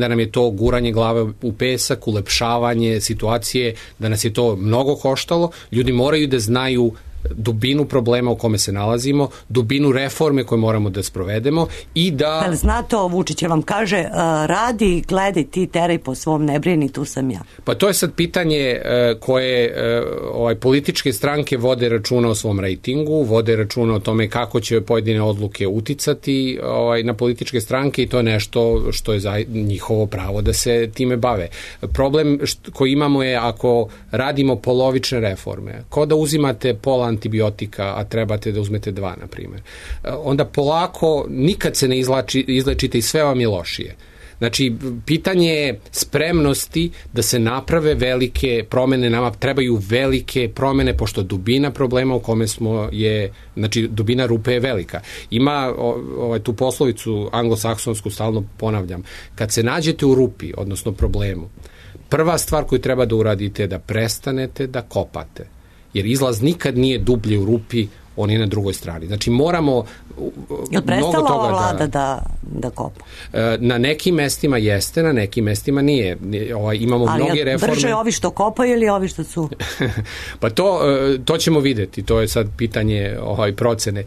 da nam je to guranje glave u pesak, ulepšavanje situacije, da nas je to mnogo koštalo. Ljudi moraju da znaju dubinu problema u kome se nalazimo, dubinu reforme koje moramo da sprovedemo i da... Ali znate, Vučić vam kaže, uh, radi, gledaj ti, teraj po svom, ne brini, tu sam ja. Pa to je sad pitanje uh, koje uh, ovaj, političke stranke vode računa o svom rejtingu, vode računa o tome kako će pojedine odluke uticati ovaj, na političke stranke i to je nešto što je za njihovo pravo da se time bave. Problem št, koji imamo je ako radimo polovične reforme, kao da uzimate pola antibiotika, a trebate da uzmete dva, na primjer. Onda polako nikad se ne izlači, izlečite i sve vam je lošije. Znači, pitanje je spremnosti da se naprave velike promene, nama trebaju velike promene, pošto dubina problema u kome smo je, znači, dubina rupe je velika. Ima ovaj, tu poslovicu anglosaksonsku, stalno ponavljam, kad se nađete u rupi, odnosno problemu, prva stvar koju treba da uradite je da prestanete da kopate. Jer izlaz nikad nije dublje u rupi, on je na drugoj strani. Znači moramo je li prestala ova vlada da, da, da kopa? Na nekim mestima jeste, na nekim mestima nije. Ovaj, imamo ali mnoge reforme. Ali brže ovi što kopaju ili ovi što su? Pa to, to ćemo videti. To je sad pitanje ovaj, procene.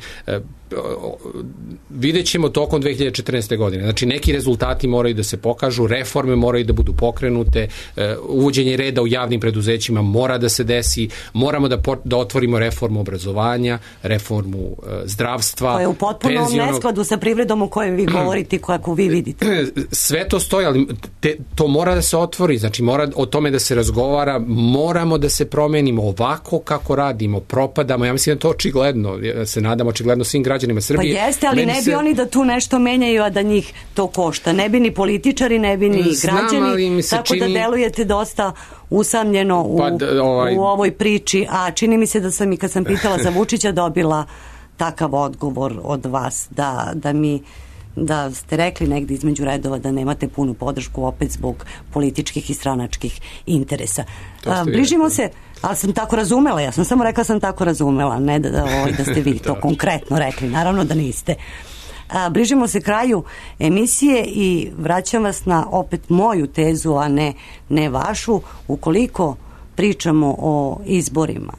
Vidjet ćemo tokom dve hiljade četrnaeste. godine. Znači neki rezultati moraju da se pokažu, reforme moraju da budu pokrenute, uvođenje reda u javnim preduzećima mora da se desi, moramo da, da otvorimo reformu obrazovanja, reformu zdravstva. To je u potpunom penzionog... neskladu sa privredom o kojoj vi govorite i kako vi vidite. Sve to stoji, ali te, to mora da se otvori, znači mora o tome da se razgovara, moramo da se promenimo ovako kako radimo, propadamo, ja mislim da to očigledno, ja se nadam očigledno svim građanima Srbije. Pa jeste, ali ne bi se... oni da tu nešto menjaju, a da njih to košta. Ne bi ni političari, ne bi ni građani, Znam, tako čini... da delujete dosta usamljeno u, pa, ovaj... u ovoj priči, a čini mi se da sam i kad sam pitala za Vučića dobila takav odgovor od vas, da, da mi da ste rekli negdje između redova da nemate punu podršku opet zbog političkih i stranačkih interesa. A, bližimo se, ali sam tako razumela, ja sam samo rekla sam tako razumela, ne da, da, ovaj, da ste vi to konkretno rekli, naravno da niste. A, bližimo se kraju emisije i vraćam vas na opet moju tezu, a ne, ne vašu. Ukoliko pričamo o izborima,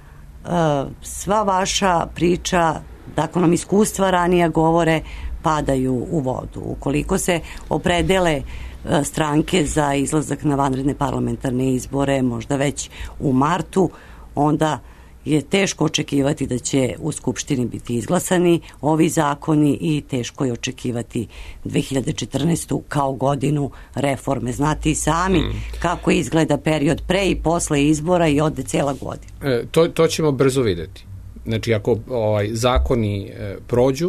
a, sva vaša priča, dakle nam iskustva ranija govore, padaju u vodu. Ukoliko se opredele stranke za izlazak na vanredne parlamentarne izbore, možda već u martu, onda je teško očekivati da će u Skupštini biti izglasani ovi zakoni i teško je očekivati dve hiljade četrnaestu. kao godinu reforme. Znate i sami mm. kako izgleda period pre i posle izbora i ode cijela godina. E, to, to ćemo brzo videti. Znači, ako ovaj, zakoni e, prođu,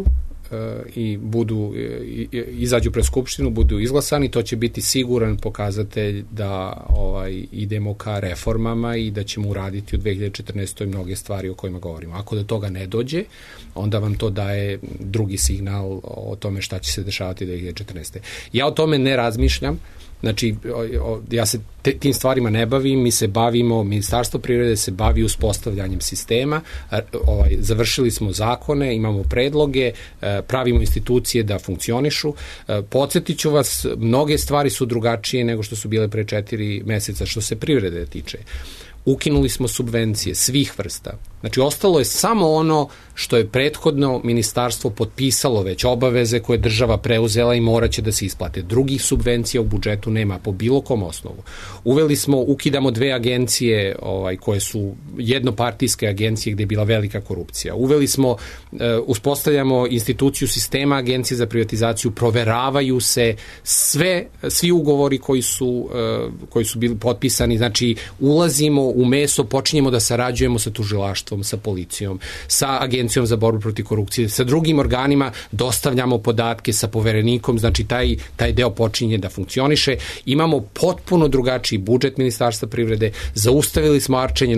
i budu i, izađu pred Skupštinu, budu izglasani, to će biti siguran pokazatelj da ovaj, idemo ka reformama i da ćemo uraditi u dve hiljade četrnaestoj. mnoge stvari o kojima govorimo. Ako do toga ne dođe, onda vam to daje drugi signal o tome šta će se dešavati dve hiljade četrnaeste. Ja o tome ne razmišljam. Znači, ja se te, tim stvarima ne bavim, mi se bavimo, Ministarstvo privrede se bavi uspostavljanjem sistema, ovaj, završili smo zakone, imamo predloge, pravimo institucije da funkcionišu. Podsjetit ću vas, mnoge stvari su drugačije nego što su bile pre četiri meseca što se privrede tiče. Ukinuli smo subvencije svih vrsta. Znači, ostalo je samo ono što je prethodno ministarstvo potpisalo već obaveze koje država preuzela i morat će da se isplate. Drugih subvencija u budžetu nema po bilo kom osnovu. Uveli smo, ukidamo dve agencije ovaj, koje su jednopartijske agencije gde je bila velika korupcija. Uveli smo, uh, uspostavljamo instituciju sistema agencije za privatizaciju, proveravaju se sve, svi ugovori koji su, uh, koji su bili potpisani. Znači, ulazimo u meso, počinjemo da sarađujemo sa tužilaštvom, sa policijom, sa agencijom za borbu protiv korupcije, sa drugim organima, dostavljamo podatke sa poverenikom, znači taj, taj deo počinje da funkcioniše. Imamo potpuno drugačiji budžet Ministarstva privrede, zaustavili smo arčenje novca iz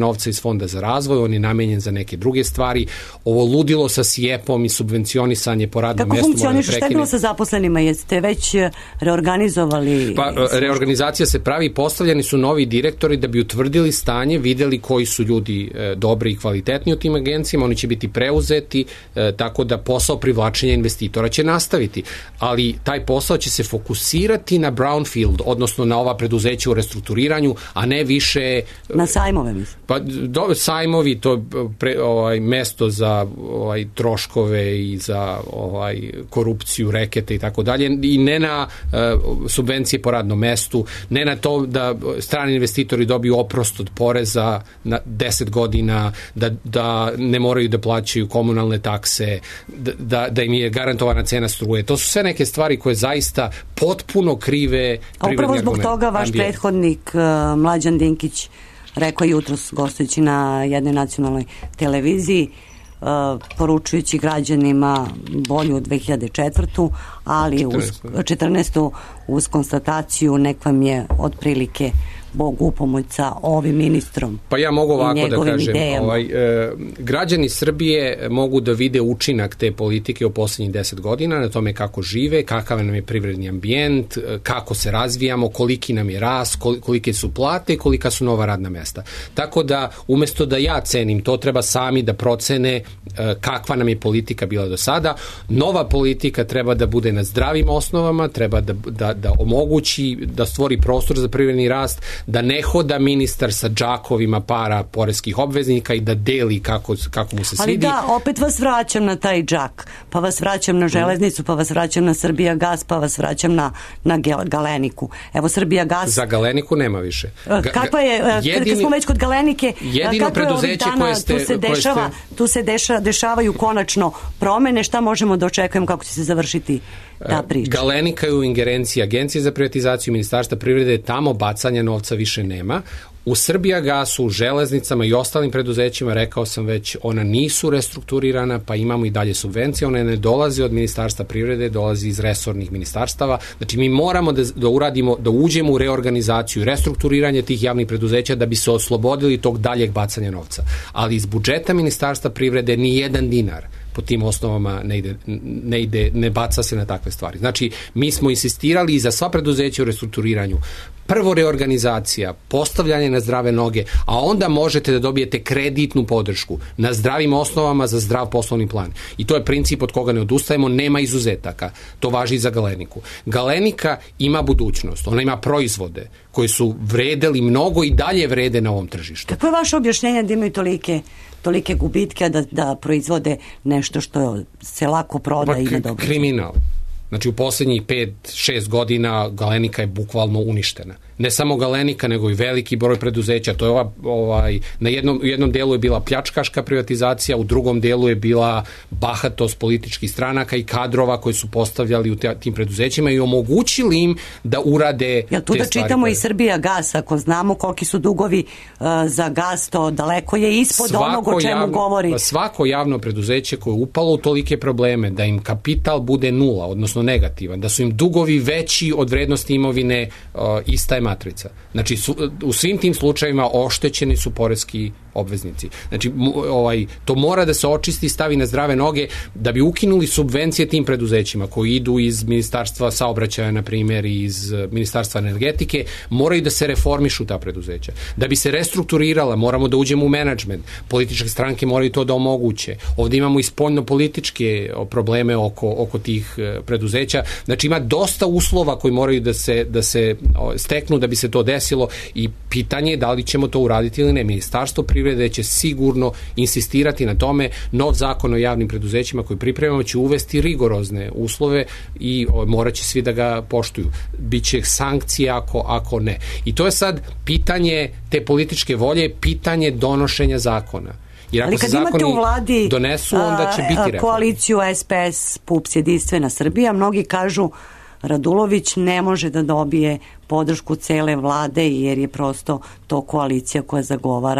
fonda za razvoj, on je namenjen za neke druge stvari. Ovo ludilo sa sjepom i subvencionisanje po radnom mjestu. Kako funkcioniše? Šta je bilo sa zaposlenima? Jeste već reorganizovali? Pa, reorganizacija se pravi, postavljeni su novi direktori da bi utvrdili stanje, videli koji su ljudi e, dobri i kvalitetni u tim agencijama, oni će biti preuzeti, e, tako da posao privlačenja investitora će nastaviti, ali taj posao će se fokusirati na brownfield, odnosno na ova preduzeća u restrukturiranju, a ne više... Na sajmove, mislim. Pa, do, sajmovi, to pre, ovaj, mesto za ovaj, troškove i za ovaj, korupciju, rekete i tako dalje, i ne na uh, subvencije po radnom mestu, ne na to da strani investitori dobiju oprost od poreza na deset godina, da, da ne moraju da plaćaju komunalne takse, da, da im je garantovana cena struje. To su sve neke stvari koje zaista potpuno krive privredni argument. A upravo zbog toga vaš ambijent. Prethodnik uh, Mlađan Dinkić rekao jutros gostujući na jednoj nacionalnoj televiziji, uh, poručujući građanima bolju dve hiljade četvrtu, ali uz četrnaestu uz konstataciju nek vam je otprilike Bog upomoć sa ovim ministrom. Pa ja mogu ovako da kažem, ovaj, e, građani Srbije mogu da vide učinak te politike u poslednjih deset godina, na tome kako žive, kakav nam je privredni ambijent, kako se razvijamo, koliki nam je rast, kolike su plate, kolika su nova radna mesta. Tako da, umesto da ja cenim, to treba sami da procene e, kakva nam je politika bila do sada. Nova politika treba da bude na zdravim osnovama, treba da, da, da omogući, da stvori prostor za privredni rast, da ne hoda ministar sa džakovima para poreskih obveznika i da deli kako, kako mu se svidi. Ali da, opet vas vraćam na taj džak, pa vas vraćam na železnicu, pa vas vraćam na Srbija gas, pa vas vraćam na, na Galeniku. Evo Srbija gas... Za Galeniku nema više. Ga, kakva je, jedini, kad smo već kod Galenike, jedino preduzeće koje ste... Tu se, dešava, ste... tu se deša, dešavaju konačno promene, šta možemo da očekujemo, kako će se završiti ta priča? Galenika je u ingerenciji Agencije za privatizaciju Ministarstva privrede, tamo bacanja novca više nema. U Srbijagasu, u železnicama i ostalim preduzećima, rekao sam već, ona nisu restrukturirana, pa imamo i dalje subvencije, ona ne dolazi od Ministarstva privrede, dolazi iz resornih ministarstava. Znači mi moramo da, da uradimo, da uđemo u reorganizaciju, restrukturiranje tih javnih preduzeća da bi se oslobodili tog daljeg bacanja novca. Ali iz budžeta Ministarstva privrede ni jedan dinar po tim osnovama ne ide, ne ide, ne baca se na takve stvari. Znači, mi smo insistirali i za sva preduzeća u restrukturiranju. Prvo reorganizacija, postavljanje na zdrave noge, a onda možete da dobijete kreditnu podršku na zdravim osnovama za zdrav poslovni plan. I to je princip od koga ne odustajemo, nema izuzetaka. To važi i za Galeniku. Galenika ima budućnost, ona ima proizvode koji su vredeli mnogo i dalje vrede na ovom tržištu. Kako je vaše objašnjenje da imaju tolike tolike gubitke da, da proizvode nešto što se lako proda pa, i na dobro? Kriminal. Znači u posljednjih pet šest godina Galenika je bukvalno uništena. Ne samo Galenika, nego i veliki broj preduzeća. To je ova, ovaj, na jednom, u jednom delu je bila pljačkaška privatizacija, u drugom delu je bila bahatost političkih stranaka i kadrova koji su postavljali u te, tim preduzećima i omogućili im da urade Jel tu te da stvari. čitamo koje... i Srbija gas, ako znamo koliki su dugovi uh, za gas, to daleko je ispod svako onog o čemu javno, govori. Svako javno preduzeće koje je upalo u tolike probleme, da im kapital bude nula, odnosno negativan, da su im dugovi veći od vrednosti imovine, uh, ista je matrica. Znači, su, u svim tim slučajevima oštećeni su poreski obveznici. Znači, ovaj, to mora da se očisti, stavi na zdrave noge da bi ukinuli subvencije tim preduzećima koji idu iz Ministarstva saobraćaja, na primjer, iz Ministarstva energetike, moraju da se reformišu ta preduzeća. Da bi se restrukturirala, moramo da uđemo u menadžment. Političke stranke moraju to da omoguće. Ovdje imamo i spoljno-političke probleme oko, oko tih preduzeća. Znači, ima dosta uslova koji moraju da se, da se steknu da bi se to desilo i pitanje je da li ćemo to uraditi ili ne. Ministarstvo privrede će sigurno insistirati na tome. Nov zakon o javnim preduzećima koji pripremamo će uvesti rigorozne uslove i morat će svi da ga poštuju. Biće sankcije ako, ako ne. I to je sad pitanje te političke volje, pitanje donošenja zakona. Jer ako ali kad se imate u vladi donesu, onda će biti reforma. Koaliciju S P S, P U P S, Jedinstvena Srbija, mnogi kažu Radulović ne može da dobije podršku cele vlade jer je prosto to koalicija koja zagovara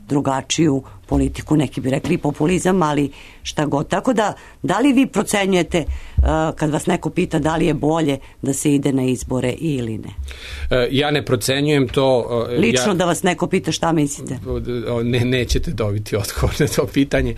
drugačiju politiku, neki bi rekli populizam, ali šta god. Tako da, da li vi procenjujete uh, kad vas neko pita da li je bolje da se ide na izbore ili ne? Ja ne procenjujem to. Lično ja, da vas neko pita šta mislite? Ne, nećete dobiti odgovor na to pitanje.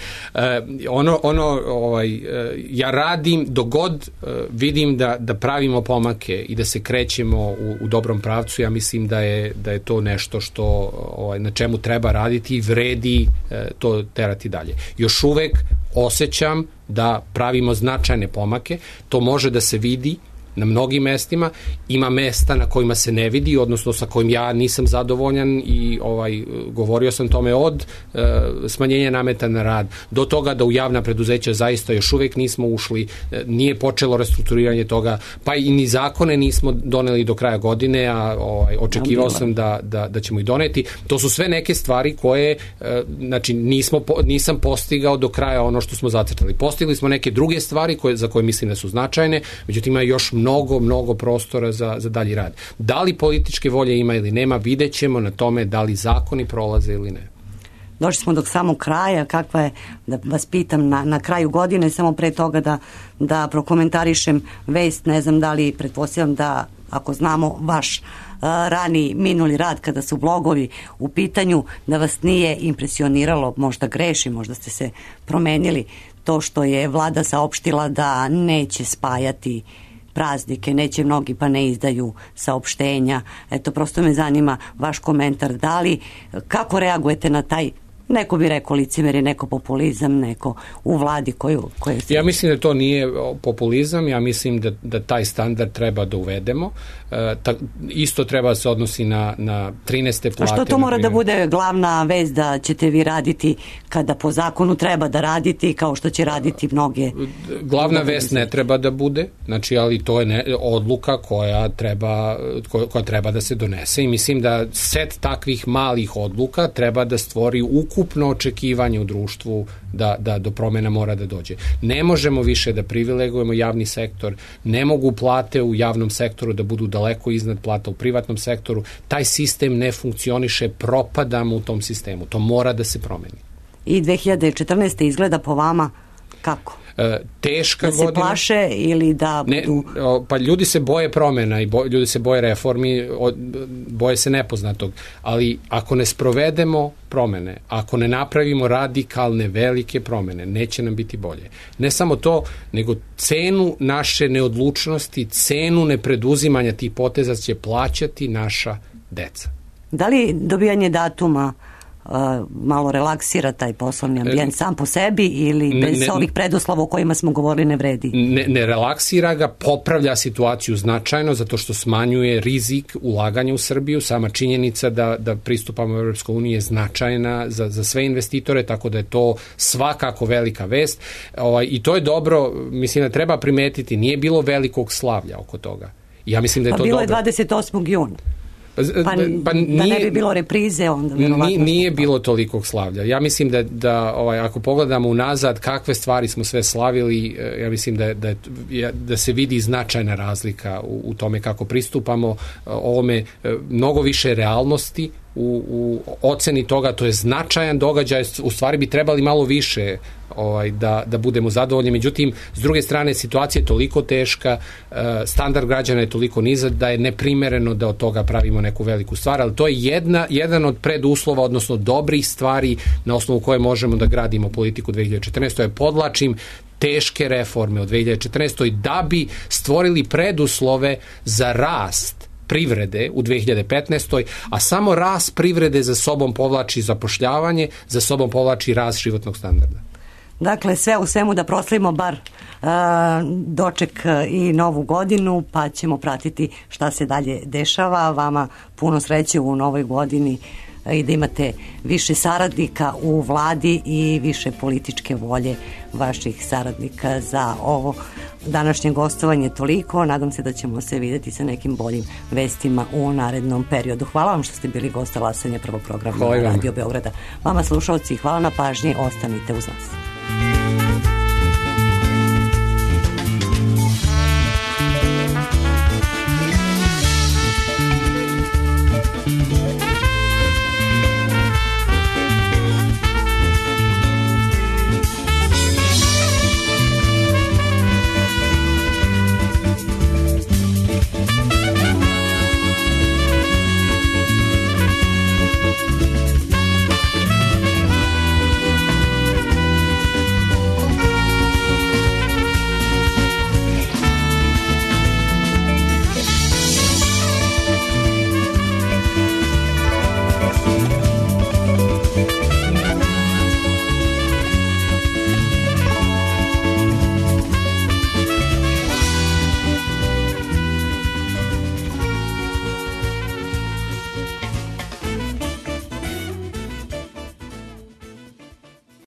Ono, ono ovaj, ja radim dok god vidim da, da pravimo pomake i da se krećemo u, u dobrom pravcu, ja mislim da je, da je to nešto što ovaj, na čemu treba raditi i vredi to terati dalje. Još uvek osjećam da pravimo značajne pomake, to može da se vidi na mnogim mestima, ima mesta na kojima se ne vidi, odnosno sa kojim ja nisam zadovoljan i ovaj, govorio sam tome od e, smanjenja nameta na rad do toga da u javna preduzeća zaista još uvek nismo ušli, e, nije počelo restrukturiranje toga, pa i ni zakone nismo doneli do kraja godine, a ovaj, očekivao sam da, da, da ćemo ih doneti. To su sve neke stvari koje e, znači nismo, nisam postigao do kraja ono što smo zacrtali. Postigli smo neke druge stvari koje, za koje mislim da su značajne, međutim ima još mnogo, mnogo prostora za, za dalji rad. Da li političke volje ima ili nema, vidjet ćemo na tome da li zakoni prolaze ili ne. Došli smo do samog kraja, kakva je, da vas pitam, na, na kraju godine, samo pre toga da, da prokomentarišem vest, ne znam da li, pretpostavljam da ako znamo vaš uh, rani minuli rad kada su blogovi u pitanju, da vas nije impresioniralo, možda greši, možda ste se promenili, to što je vlada saopštila da neće spajati praznike, neće mnogi pa ne izdaju saopštenja. Eto, prosto me zanima vaš komentar. Da li, kako reagujete na taj, neko bi rekao licemerje, neko populizam, neko u vladi koju... koju se... Ja mislim da to nije populizam, ja mislim da, da taj standard treba da uvedemo. E, ta, isto treba se odnosi na, na trinaeste plate. A što to mora da bude glavna vez da ćete vi raditi kada po zakonu treba da raditi, kao što će raditi mnoge... Glavna vest ne treba da bude, znači, ali to je ne, odluka koja treba, koja, koja treba da se donese i mislim da set takvih malih odluka treba da stvori ukupno očekivanje u društvu da, da do promena mora da dođe. Ne možemo više da privilegujemo javni sektor, ne mogu plate u javnom sektoru da budu daleko iznad plata u privatnom sektoru, taj sistem ne funkcioniše, propadamo u tom sistemu, to mora da se promeni. I dve hiljade četrnaeste izgleda po vama kako? E, teška da se godina. Plaše ili da budu... Ne, o, pa ljudi se boje promena i bo, ljudi se boje reformi, o, boje se nepoznatog, ali ako ne sprovedemo promene, ako ne napravimo radikalne, velike promene, neće nam biti bolje. Ne samo to, nego cenu naše neodlučnosti, cenu nepreduzimanja tih poteza će plaćati naša deca. Da li dobijanje datuma Uh, malo relaksira taj poslovni ambijent sam po sebi ili bez ne, ovih preduslova o kojima smo govorili ne vredi? Ne, ne relaksira ga, popravlja situaciju značajno zato što smanjuje rizik ulaganja u Srbiju. Sama činjenica da, da pristupamo u Europskoj uniji je značajna za, za sve investitore, tako da je to svakako velika vest. Ovaj, I to je dobro, mislim da treba primetiti, nije bilo velikog slavlja oko toga. Ja mislim da je pa to bilo dobro. Je dvadeset osmog juna. Pa, pa nije, da ne bi bilo reprize onda nije, nije bilo tolikog slavlja. Ja mislim da, da ovaj, ako pogledamo unazad kakve stvari smo sve slavili, ja mislim da, da, da se vidi značajna razlika u, u tome kako pristupamo ovome, mnogo više realnosti u, u oceni toga, to je značajan događaj, u stvari bi trebali malo više ovaj, da, da budemo zadovoljni, međutim s druge strane situacija je toliko teška, standard građana je toliko nizak da je neprimereno da od toga pravimo neku veliku stvar, ali to je jedna, jedan od preduslova, odnosno dobrih stvari na osnovu koje možemo da gradimo politiku dve hiljade četrnaeste. To je, podlačim, teške reforme od dve hiljade četrnaeste. da bi stvorili preduslove za rast privrede u dve hiljade petnaestoj. a samo rast privrede za sobom povlači zapošljavanje, za sobom povlači rast životnog standarda. Dakle, sve u svemu da proslavimo bar uh, doček i novu godinu, pa ćemo pratiti šta se dalje dešava. Vama puno sreće u novoj godini i da imate više saradnika u vladi i više političke volje vaših saradnika za ovo današnje gostovanje. Toliko, nadam se da ćemo se vidjeti sa nekim boljim vestima u narednom periodu. Hvala vam što ste bili gosta Lasanja prvog programa Radio Beograda. Vama slušalci, hvala na pažnji, ostanite uz nas.